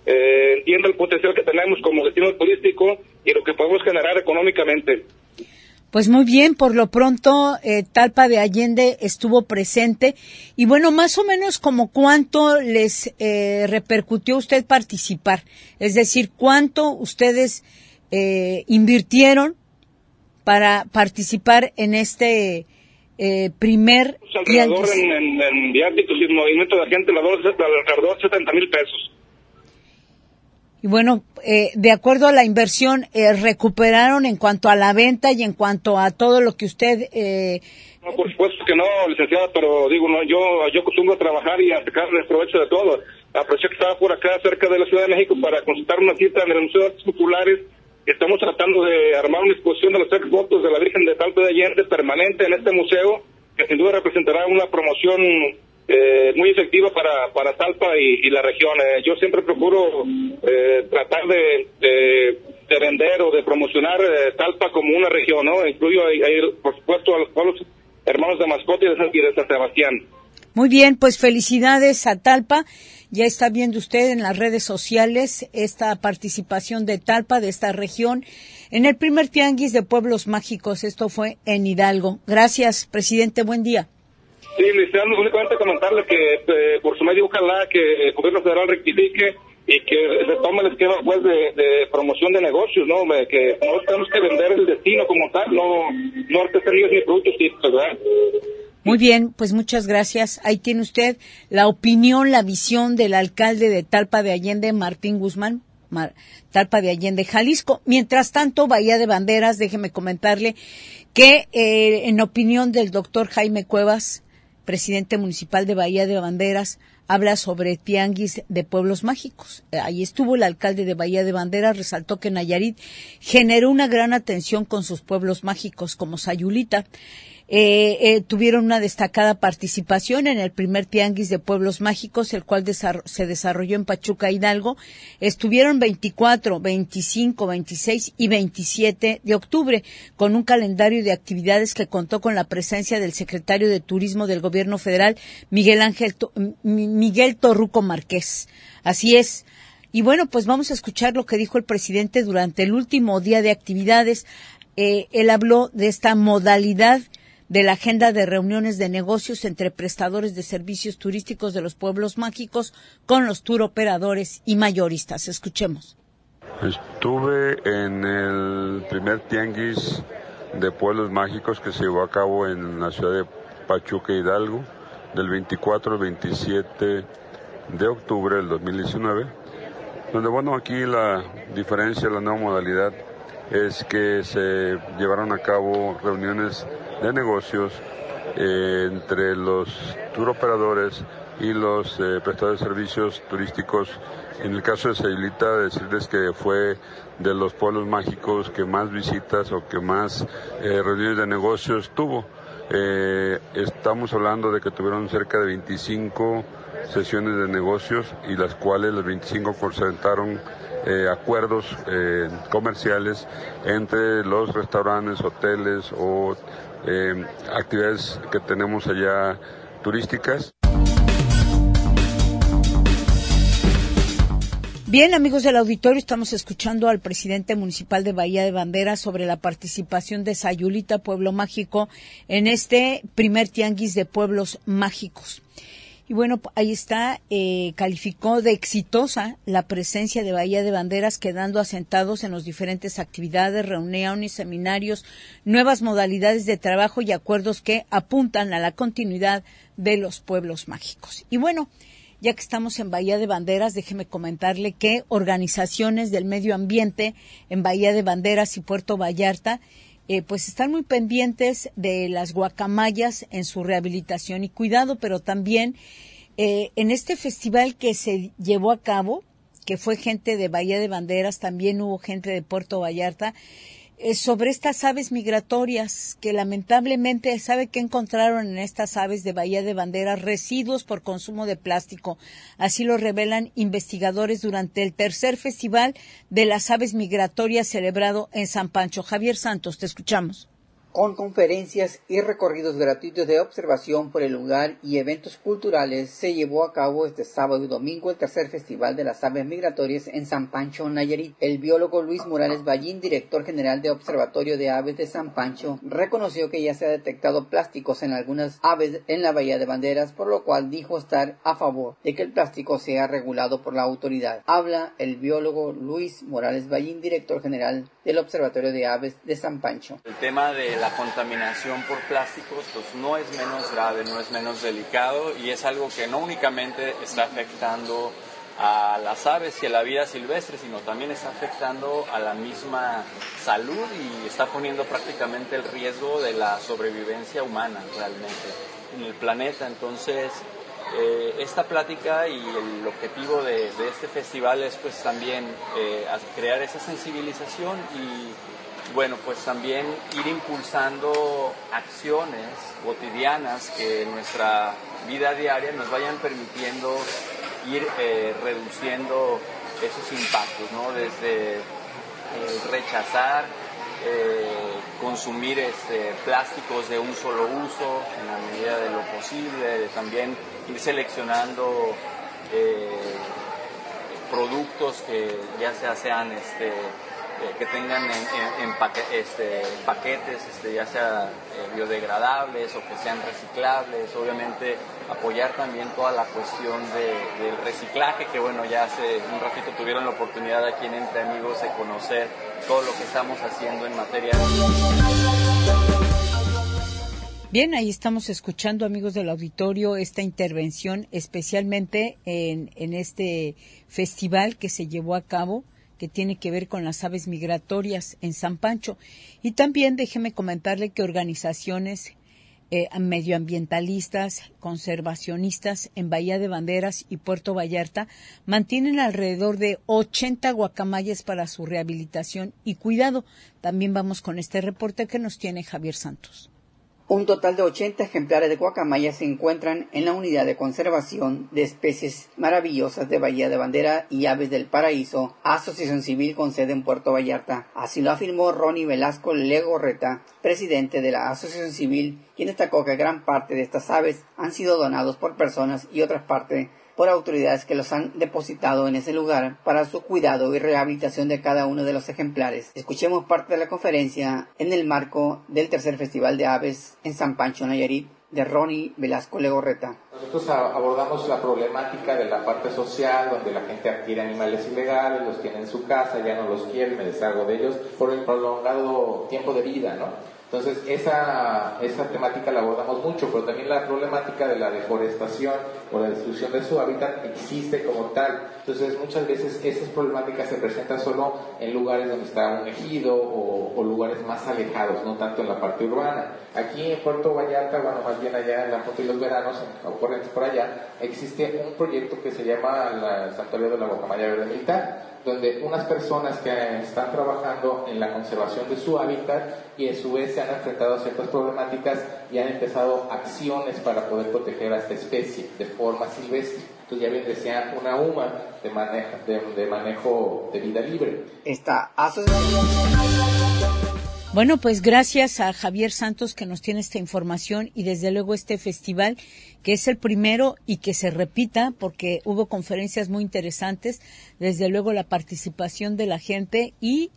Eh, entienda el potencial que tenemos como destino turístico y lo que podemos generar económicamente. Pues muy bien, por lo pronto eh, Talpa de Allende estuvo presente y bueno, más o menos como cuánto les eh, repercutió a usted participar, es decir, cuánto ustedes eh, invirtieron para participar en este eh, primer pues alrededor en, en, en viáticos y movimiento de gente alrededor de setenta mil pesos. Y bueno, eh, de acuerdo a la inversión, eh, recuperaron en cuanto a la venta y en cuanto a todo lo que usted... Eh... No, por supuesto que no, licenciada, pero digo, no, yo yo acostumbro a trabajar y a sacarles provecho de todo. Aproveché que estaba por acá, cerca de la Ciudad de México, para consultar una cita en el Museo de Artes Populares. Estamos tratando de armar una exposición de los ex votos de la Virgen de Talpa de Allende permanente en este museo, que sin duda representará una promoción Eh, muy efectiva para para Talpa y, y la región. Eh, yo siempre procuro eh, tratar de, de, de vender o de promocionar eh, Talpa como una región, ¿no? Incluyo, ahí, ahí, por supuesto, a los pueblos hermanos de Mascota y de San, y de San Sebastián. Muy bien, pues felicidades a Talpa. Ya está viendo usted en las redes sociales esta participación de Talpa, de esta región, en el primer tianguis de pueblos mágicos. Esto fue en Hidalgo. Gracias, presidente. Buen día. Sí, licenciado, únicamente comentarle que eh, por su medio ojalá que el gobierno federal rectifique y que se tome el esquema pues de, de promoción de negocios, ¿no? Que no tenemos que vender el destino como tal, no, no artesanías ni productos típicos, ¿verdad? Muy bien, pues muchas gracias. Ahí tiene usted la opinión, la visión del alcalde de Talpa de Allende, Martín Guzmán, Mar, Talpa de Allende, Jalisco. Mientras tanto, Bahía de Banderas, déjeme comentarle que eh, en opinión del doctor Jaime Cuevas, presidente municipal de Bahía de Banderas, habla sobre tianguis de pueblos mágicos. Ahí estuvo el alcalde de Bahía de Banderas, resaltó que Nayarit generó una gran atención con sus pueblos mágicos como Sayulita. Eh, eh, tuvieron una destacada participación en el primer tianguis de pueblos mágicos, el cual desarro- se desarrolló en Pachuca, Hidalgo. Estuvieron veinticuatro, veinticinco, veintiséis y veintisiete de octubre, con un calendario de actividades que contó con la presencia del secretario de Turismo del Gobierno Federal, Miguel Ángel to- Miguel Torruco Márquez. Así es. Y bueno, pues vamos a escuchar lo que dijo el presidente durante el último día de actividades. Eh, él habló de esta modalidad de la agenda de reuniones de negocios entre prestadores de servicios turísticos de los pueblos mágicos con los tour operadores y mayoristas. Escuchemos. Estuve en el primer tianguis de pueblos mágicos que se llevó a cabo en la ciudad de Pachuca, Hidalgo, del veinticuatro al veintisiete de octubre del dos mil diecinueve, donde, bueno, aquí la diferencia, la nueva modalidad es que se llevaron a cabo reuniones de negocios eh, entre los tour operadores y los eh, prestadores de servicios turísticos. En el caso de Sayulita, decirles que fue de los pueblos mágicos que más visitas o que más eh, reuniones de negocios tuvo. Eh, estamos hablando de que tuvieron cerca de veinticinco sesiones de negocios y las cuales los veinticinco concentraron eh, acuerdos eh, comerciales entre los restaurantes, hoteles o eh, actividades que tenemos allá turísticas. Bien, amigos del auditorio, estamos escuchando al presidente municipal de Bahía de Banderas sobre la participación de Sayulita, Pueblo Mágico, en este primer tianguis de pueblos mágicos. Y bueno, ahí está, eh, calificó de exitosa la presencia de Bahía de Banderas, quedando asentados en las diferentes actividades, reuniones, seminarios, nuevas modalidades de trabajo y acuerdos que apuntan a la continuidad de los pueblos mágicos. Y bueno, ya que estamos en Bahía de Banderas, déjeme comentarle que organizaciones del medio ambiente en Bahía de Banderas y Puerto Vallarta Eh, pues están muy pendientes de las guacamayas en su rehabilitación y cuidado, pero también eh, en este festival que se llevó a cabo, que fue gente de Bahía de Banderas, también hubo gente de Puerto Vallarta, eh, sobre estas aves migratorias, que lamentablemente, ¿sabe qué encontraron en estas aves de Bahía de Banderas? Residuos por consumo de plástico. Así lo revelan investigadores durante el tercer festival de las aves migratorias celebrado en San Pancho. Javier Santos, te escuchamos. Con conferencias y recorridos gratuitos de observación por el lugar y eventos culturales, se llevó a cabo este sábado y domingo el tercer Festival de las Aves Migratorias en San Pancho, Nayarit. El biólogo Luis Morales Ballín, director general de Observatorio de Aves de San Pancho, reconoció que ya se ha detectado plásticos en algunas aves en la Bahía de Banderas, por lo cual dijo estar a favor de que el plástico sea regulado por la autoridad. Habla el biólogo Luis Morales Ballín, director general del Observatorio de Aves de San Pancho. El tema de la contaminación por plásticos pues no es menos grave, no es menos delicado y es algo que no únicamente está afectando a las aves y a la vida silvestre, sino también está afectando a la misma salud y está poniendo prácticamente el riesgo de la sobrevivencia humana realmente en el planeta. Entonces eh, esta plática y el objetivo de, de este festival es pues también eh, crear esa sensibilización y bueno, pues también ir impulsando acciones cotidianas que en nuestra vida diaria nos vayan permitiendo ir eh, reduciendo esos impactos, ¿no? Desde eh, rechazar, eh, consumir este, plásticos de un solo uso en la medida de lo posible, de también ir seleccionando eh, productos que ya sea sean este, que tengan en, en, en paque, este, paquetes, este, ya sea eh, biodegradables o que sean reciclables, obviamente apoyar también toda la cuestión de, del reciclaje, que bueno, ya hace un ratito tuvieron la oportunidad aquí en Entre Amigos de conocer todo lo que estamos haciendo en materia. Bien, ahí estamos escuchando, amigos del auditorio, esta intervención, especialmente en, en este festival que se llevó a cabo, que tiene que ver con las aves migratorias en San Pancho. Y también déjeme comentarle que organizaciones eh, medioambientalistas, conservacionistas en Bahía de Banderas y Puerto Vallarta mantienen alrededor de ochenta guacamayas para su rehabilitación y cuidado. También vamos con este reporte que nos tiene Javier Santos. Un total de ochenta ejemplares de guacamayas se encuentran en la unidad de conservación de especies maravillosas de Bahía de Bandera y Aves del Paraíso, asociación civil con sede en Puerto Vallarta. Así lo afirmó Ronnie Velasco Legorreta, presidente de la asociación civil, quien destacó que gran parte de estas aves han sido donados por personas y otras partes por autoridades que los han depositado en ese lugar para su cuidado y rehabilitación de cada uno de los ejemplares. Escuchemos parte de la conferencia en el marco del tercer Festival de Aves en San Pancho, Nayarit, de Ronnie Velasco Legorreta. Nosotros abordamos la problemática de la parte social, donde la gente adquiere animales ilegales, los tiene en su casa, ya no los quiere, me deshago de ellos, por el prolongado tiempo de vida, ¿no? Entonces, esa, esa temática la abordamos mucho, pero también la problemática de la deforestación o la destrucción de su hábitat existe como tal. Entonces, muchas veces esas problemáticas se presentan solo en lugares donde está un ejido o, o lugares más alejados, no tanto en la parte urbana. Aquí en Puerto Vallarta, bueno, más bien allá en la Punta de los Veranos, en Corrientes por allá, existe un proyecto que se llama la, el Santuario de la Guacamaya Verde Militar, donde unas personas que están trabajando en la conservación de su hábitat y a su vez se han enfrentado a ciertas problemáticas y han empezado acciones para poder proteger a esta especie de forma silvestre. Entonces ya bien decía una U M A de manejo de, de, manejo de vida libre. Esta asociación. Bueno, pues gracias a Javier Santos que nos tiene esta información y desde luego este festival que es el primero y que se repita porque hubo conferencias muy interesantes, desde luego la participación de la gente y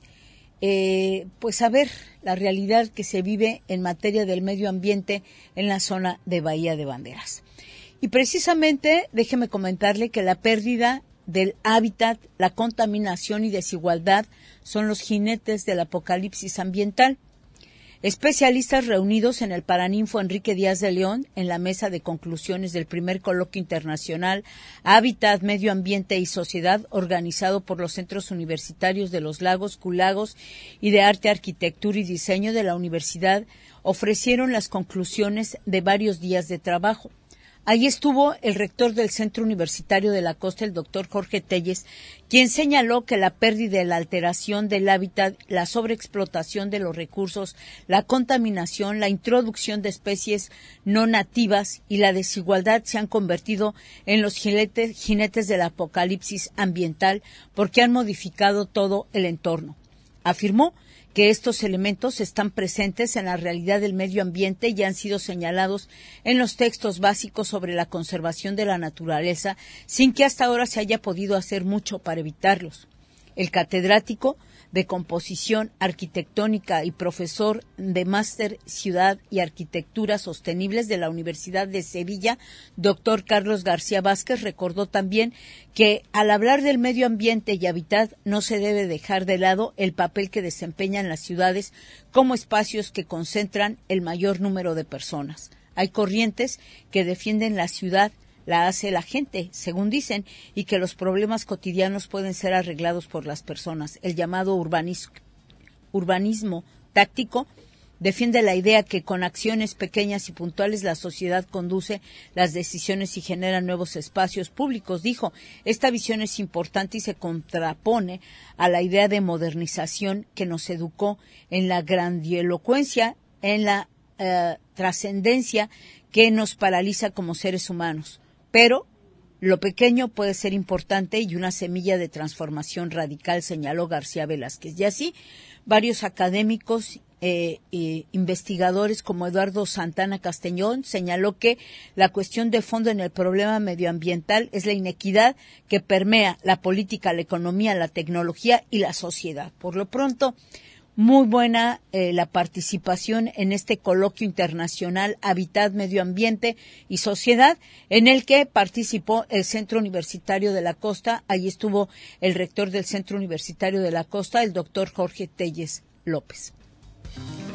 eh, pues saber la realidad que se vive en materia del medio ambiente en la zona de Bahía de Banderas. Y precisamente déjeme comentarle que la pérdida del hábitat, la contaminación y desigualdad son los jinetes del apocalipsis ambiental. Especialistas reunidos en el Paraninfo Enrique Díaz de León en la mesa de conclusiones del primer coloquio internacional Hábitat, Medio Ambiente y Sociedad organizado por los centros universitarios de Los Lagos, Culagos y de Arte, Arquitectura y Diseño de la Universidad ofrecieron las conclusiones de varios días de trabajo. Allí estuvo el rector del Centro Universitario de la Costa, el doctor Jorge Telles, quien señaló que la pérdida y la alteración del hábitat, la sobreexplotación de los recursos, la contaminación, la introducción de especies no nativas y la desigualdad se han convertido en los jinetes, jinetes del apocalipsis ambiental porque han modificado todo el entorno. Afirmó que estos elementos están presentes en la realidad del medio ambiente y han sido señalados en los textos básicos sobre la conservación de la naturaleza, sin que hasta ahora se haya podido hacer mucho para evitarlos. El catedrático de Composición Arquitectónica y profesor de Máster Ciudad y Arquitectura Sostenibles de la Universidad de Sevilla, doctor Carlos García Vázquez, recordó también que al hablar del medio ambiente y hábitat no se debe dejar de lado el papel que desempeñan las ciudades como espacios que concentran el mayor número de personas. Hay corrientes que defienden la ciudad, la hace la gente, según dicen, y que los problemas cotidianos pueden ser arreglados por las personas. El llamado urbanismo, urbanismo táctico defiende la idea que con acciones pequeñas y puntuales la sociedad conduce las decisiones y genera nuevos espacios públicos. Dijo, esta visión es importante y se contrapone a la idea de modernización que nos educó en la grandilocuencia, en la eh, trascendencia que nos paraliza como seres humanos. Pero lo pequeño puede ser importante y una semilla de transformación radical, señaló García Velázquez. Y así, varios académicos eh, e investigadores como Eduardo Santana Castellón señaló que la cuestión de fondo en el problema medioambiental es la inequidad que permea la política, la economía, la tecnología y la sociedad. Por lo pronto, muy buena eh, la participación en este coloquio internacional Hábitat, Medio Ambiente y Sociedad, en el que participó el Centro Universitario de la Costa. Allí estuvo el rector del Centro Universitario de la Costa, el doctor Jorge Telles López.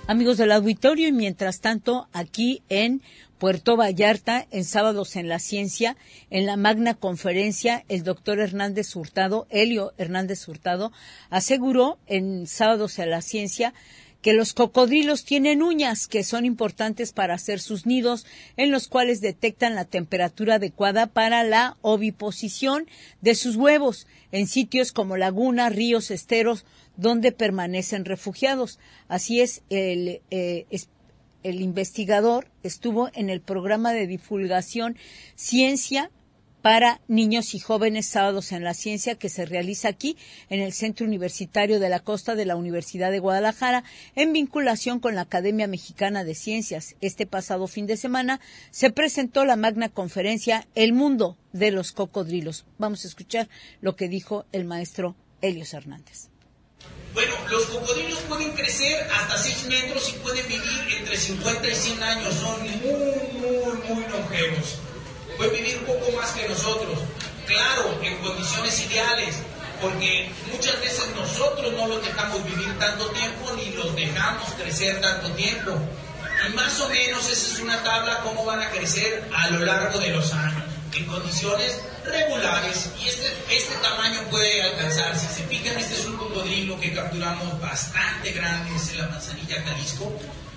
amigos del auditorio, y mientras tanto, aquí en Puerto Vallarta, en Sábados en la Ciencia, en la magna conferencia, el doctor Hernández Hurtado, Helio Hernández Hurtado, aseguró en Sábados en la Ciencia que los cocodrilos tienen uñas que son importantes para hacer sus nidos, en los cuales detectan la temperatura adecuada para la oviposición de sus huevos en sitios como lagunas, ríos, esteros, donde permanecen refugiados. Así es, el, eh, es, el investigador estuvo en el programa de divulgación Ciencia para niños y jóvenes, Sábados en la Ciencia, que se realiza aquí en el Centro Universitario de la Costa de la Universidad de Guadalajara, en vinculación con la Academia Mexicana de Ciencias. Este pasado fin de semana se presentó la magna conferencia El Mundo de los Cocodrilos. Vamos a escuchar lo que dijo el maestro Helio Hernández. Bueno, los cocodrilos pueden crecer hasta seis metros y pueden vivir entre cincuenta y cien años. Son muy, muy, muy longevos. Pueden vivir un poco más que nosotros. Claro, en condiciones ideales, porque muchas veces nosotros no los dejamos vivir tanto tiempo ni los dejamos crecer tanto tiempo. Y más o menos esa es una tabla cómo van a crecer a lo largo de los años, en condiciones regulares, y este, este tamaño puede alcanzar, si se fijan, este es un cocodrilo que capturamos bastante grande, es en la Manzanilla, Jalisco.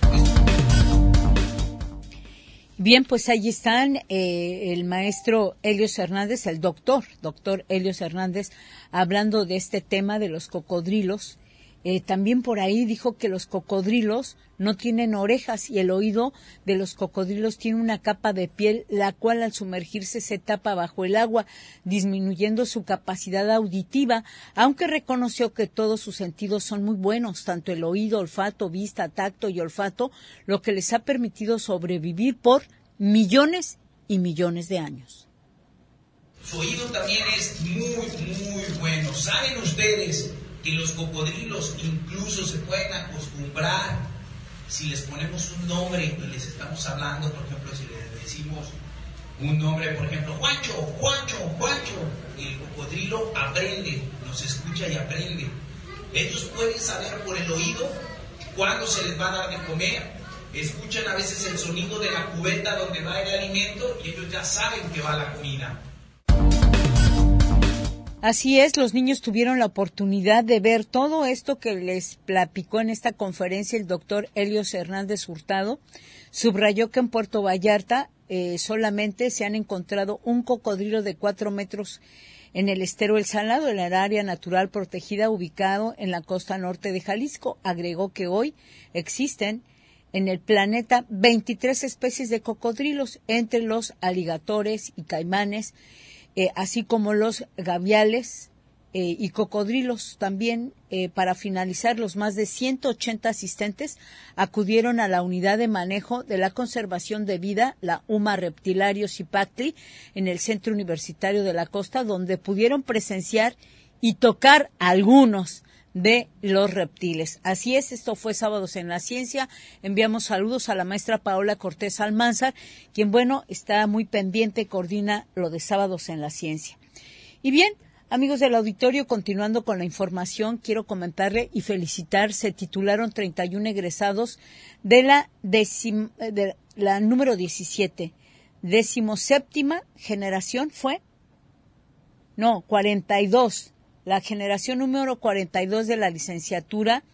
Bien, pues ahí están eh, el maestro Helio Hernández, el doctor, doctor Helio Hernández, hablando de este tema de los cocodrilos. Eh, también por ahí dijo que los cocodrilos no tienen orejas y el oído de los cocodrilos tiene una capa de piel, la cual al sumergirse se tapa bajo el agua, disminuyendo su capacidad auditiva, aunque reconoció que todos sus sentidos son muy buenos, tanto el oído, olfato, vista, tacto y olfato, lo que les ha permitido sobrevivir por millones y millones de años. Su oído también es muy, muy bueno. ¿Saben ustedes que los cocodrilos incluso se pueden acostumbrar si les ponemos un nombre y les estamos hablando? Por ejemplo, si les decimos un nombre, por ejemplo, Juancho, Juancho, Juancho, el cocodrilo aprende, nos escucha y aprende. Ellos pueden saber por el oído cuándo se les va a dar de comer. Escuchan a veces el sonido de la cubeta donde va el alimento y ellos ya saben que va la comida. Así es, los niños tuvieron la oportunidad de ver todo esto que les platicó en esta conferencia el doctor Helio Hernández Hurtado. Subrayó que en Puerto Vallarta eh, solamente se han encontrado un cocodrilo de cuatro metros en el estero El Salado, en el área natural protegida ubicado en la costa norte de Jalisco. Agregó que hoy existen en el planeta veintitrés especies de cocodrilos, entre los aligatores y caimanes, Eh, así como los gaviales eh, y cocodrilos. También, eh, para finalizar, los más de ciento ochenta asistentes acudieron a la unidad de manejo de la conservación de vida, la UMA Reptilario Zipactli, en el Centro Universitario de la Costa, donde pudieron presenciar y tocar algunos de los reptiles. Así es, esto fue Sábados en la Ciencia. Enviamos saludos a la maestra Paola Cortés Almanzar, quien, bueno, está muy pendiente, coordina lo de Sábados en la Ciencia. Y bien, amigos del auditorio, continuando con la información, quiero comentarle y felicitar, se titularon treinta y uno egresados de la, decim, de la número diecisiete, decimoséptima generación fue, no, cuarenta y dos, la generación número cuarenta y dos de la licenciatura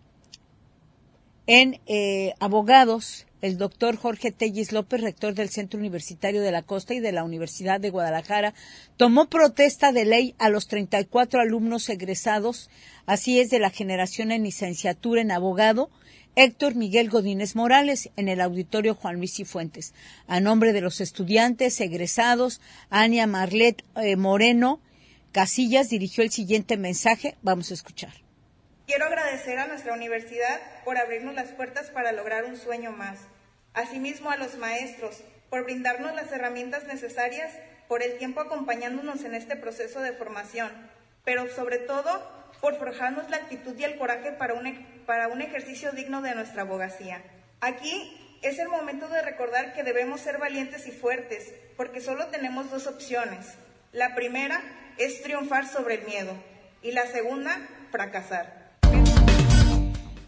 en eh, abogados, el doctor Jorge Telles López, rector del Centro Universitario de la Costa y de la Universidad de Guadalajara, tomó protesta de ley a los treinta y cuatro alumnos egresados, así es, de la generación en licenciatura en abogado, Héctor Miguel Godínez Morales, en el auditorio Juan Luis Cifuentes. A nombre de los estudiantes egresados, Ania Marlet eh, Moreno Casillas dirigió el siguiente mensaje. Vamos a escuchar. Quiero agradecer a nuestra universidad por abrirnos las puertas para lograr un sueño más. Asimismo, a los maestros por brindarnos las herramientas necesarias, por el tiempo acompañándonos en este proceso de formación, pero sobre todo por forjarnos la actitud y el coraje para un, para un ejercicio digno de nuestra abogacía. Aquí es el momento de recordar que debemos ser valientes y fuertes, porque solo tenemos dos opciones. La primera es triunfar sobre el miedo y la segunda, fracasar.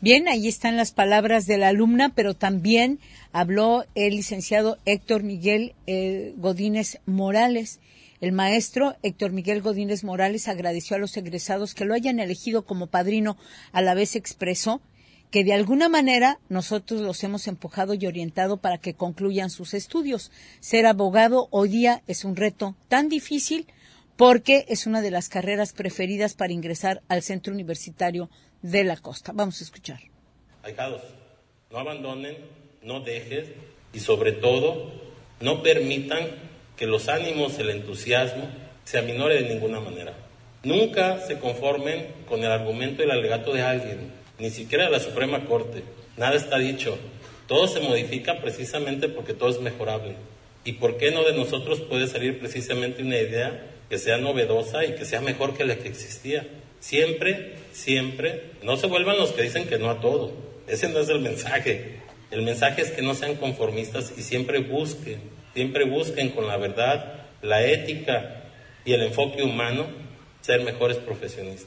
Bien, ahí están las palabras de la alumna, pero también habló el licenciado Héctor Miguel eh, Godínez Morales. El maestro Héctor Miguel Godínez Morales agradeció a los egresados que lo hayan elegido como padrino. A la vez expresó que de alguna manera nosotros los hemos empujado y orientado para que concluyan sus estudios. Ser abogado hoy día es un reto tan difícil porque es una de las carreras preferidas para ingresar al Centro Universitario de la Costa. Vamos a escuchar. Ahijados, no abandonen, no dejen y sobre todo no permitan que los ánimos, el entusiasmo se aminore de ninguna manera. Nunca se conformen con el argumento y el alegato de alguien, ni siquiera de la Suprema Corte. Nada está dicho. Todo se modifica precisamente porque todo es mejorable. ¿Y por qué no de nosotros puede salir precisamente una idea que sea novedosa y que sea mejor que la que existía? Siempre, siempre, no se vuelvan los que dicen que no a todo. Ese no es el mensaje. El mensaje es que no sean conformistas y siempre busquen, siempre busquen con la verdad, la ética y el enfoque humano ser mejores profesionistas.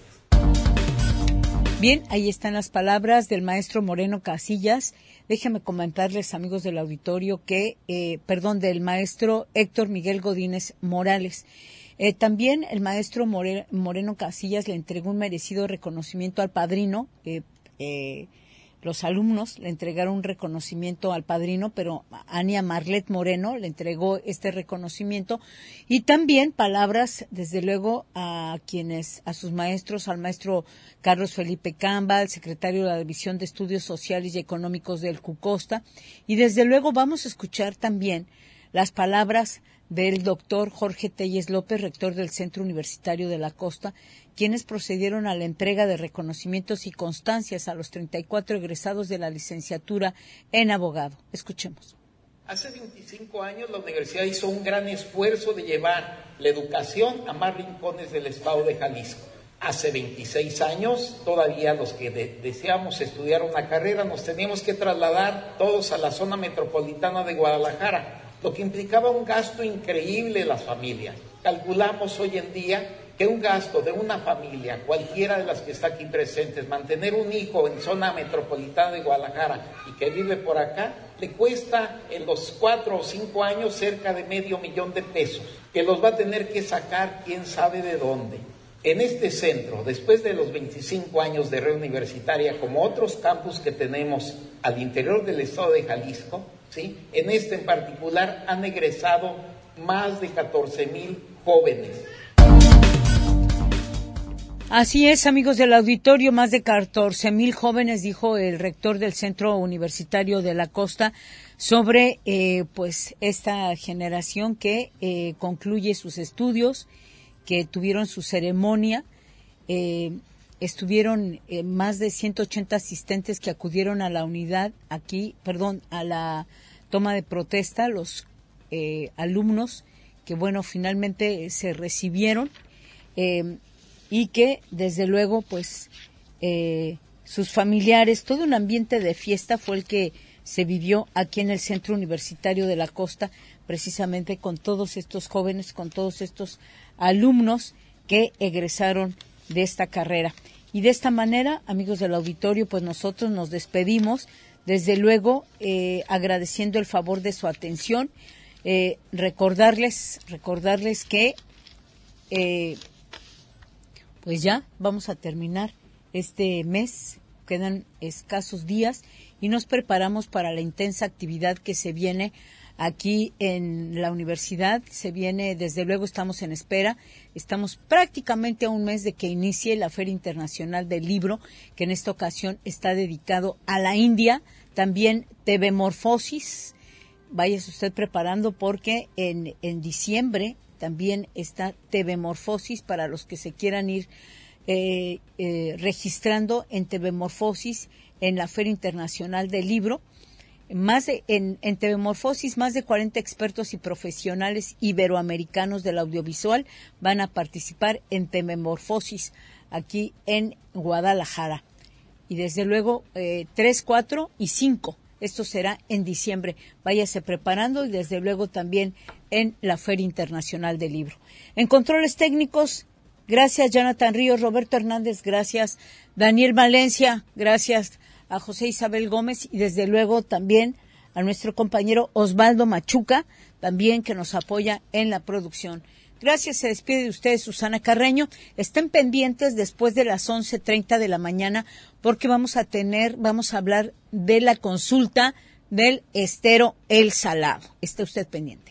Bien, ahí están las palabras del maestro Moreno Casillas. Déjenme comentarles, amigos del auditorio, que, eh, perdón, del maestro Héctor Miguel Godínez Morales. Eh, también el maestro More, Moreno Casillas le entregó un merecido reconocimiento al padrino. Eh, eh, los alumnos le entregaron un reconocimiento al padrino, pero Ania Marlet Moreno le entregó este reconocimiento. Y también palabras, desde luego, a quienes, a sus maestros, al maestro Carlos Felipe Camba, el secretario de la División de Estudios Sociales y Económicos del CUCOSTA. Y desde luego vamos a escuchar también las palabras del doctor Jorge Telles López, rector del Centro Universitario de la Costa, quienes procedieron a la entrega de reconocimientos y constancias a los treinta y cuatro egresados de la licenciatura en abogado. Escuchemos. Hace veinticinco años la universidad hizo un gran esfuerzo de llevar la educación a más rincones del estado de Jalisco. Hace veintiséis años, todavía los que de- deseamos estudiar una carrera nos teníamos que trasladar todos a la zona metropolitana de Guadalajara, lo que implicaba un gasto increíble en las familias. Calculamos hoy en día que un gasto de una familia, cualquiera de las que está aquí presentes, mantener un hijo en zona metropolitana de Guadalajara y que vive por acá, le cuesta en los cuatro o cinco años cerca de medio millón de pesos, que los va a tener que sacar quién sabe de dónde. En este centro, después de los veinticinco años de red universitaria, como otros campus que tenemos al interior del estado de Jalisco, ¿sí? En este en particular han egresado más de catorce mil jóvenes. Así es, amigos del auditorio, más de catorce mil jóvenes, dijo el rector del Centro Universitario de la Costa, sobre eh, pues esta generación que eh, concluye sus estudios, que tuvieron su ceremonia. Eh, estuvieron eh, más de ciento ochenta asistentes que acudieron a la unidad aquí, perdón, a la toma de protesta, los eh, alumnos que, bueno, finalmente se recibieron. Eh, y que desde luego pues eh, sus familiares, todo un ambiente de fiesta fue el que se vivió aquí en el Centro Universitario de la Costa, precisamente con todos estos jóvenes, con todos estos alumnos que egresaron de esta carrera. Y de esta manera, amigos del auditorio, pues nosotros nos despedimos, desde luego eh, agradeciendo el favor de su atención, eh, recordarles, recordarles que eh, pues ya vamos a terminar este mes, quedan escasos días y nos preparamos para la intensa actividad que se viene aquí en la universidad. Se viene, desde luego estamos en espera, estamos prácticamente a un mes de que inicie la Feria Internacional del Libro, que en esta ocasión está dedicado a la India, también T V Morfosis. Váyase usted preparando porque en, en diciembre también está T V Morfosis para los que se quieran ir eh, eh, registrando en T V Morfosis en la Feria Internacional del Libro. Más de, en, en T V Morfosis, más de cuarenta expertos y profesionales iberoamericanos del audiovisual van a participar en T V Morfosis aquí en Guadalajara. Y desde luego eh, tres, cuatro y cinco. Esto será en diciembre. Váyase preparando y desde luego también en la Feria Internacional del Libro. En controles técnicos, gracias Jonathan Ríos, Roberto Hernández, gracias Daniel Valencia, gracias a José Isabel Gómez y desde luego también a nuestro compañero Osvaldo Machuca, también que nos apoya en la producción. Gracias, se despide de ustedes Susana Carreño. Estén pendientes después de las once treinta de la mañana porque vamos a tener, vamos a hablar de la consulta del estero El Salado. Esté usted pendiente.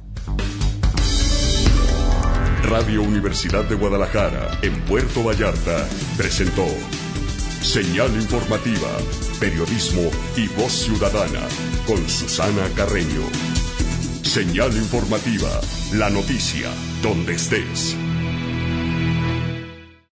Radio Universidad de Guadalajara, en Puerto Vallarta, presentó Señal Informativa, Periodismo y Voz Ciudadana, con Susana Carreño. Señal Informativa, la noticia, donde estés.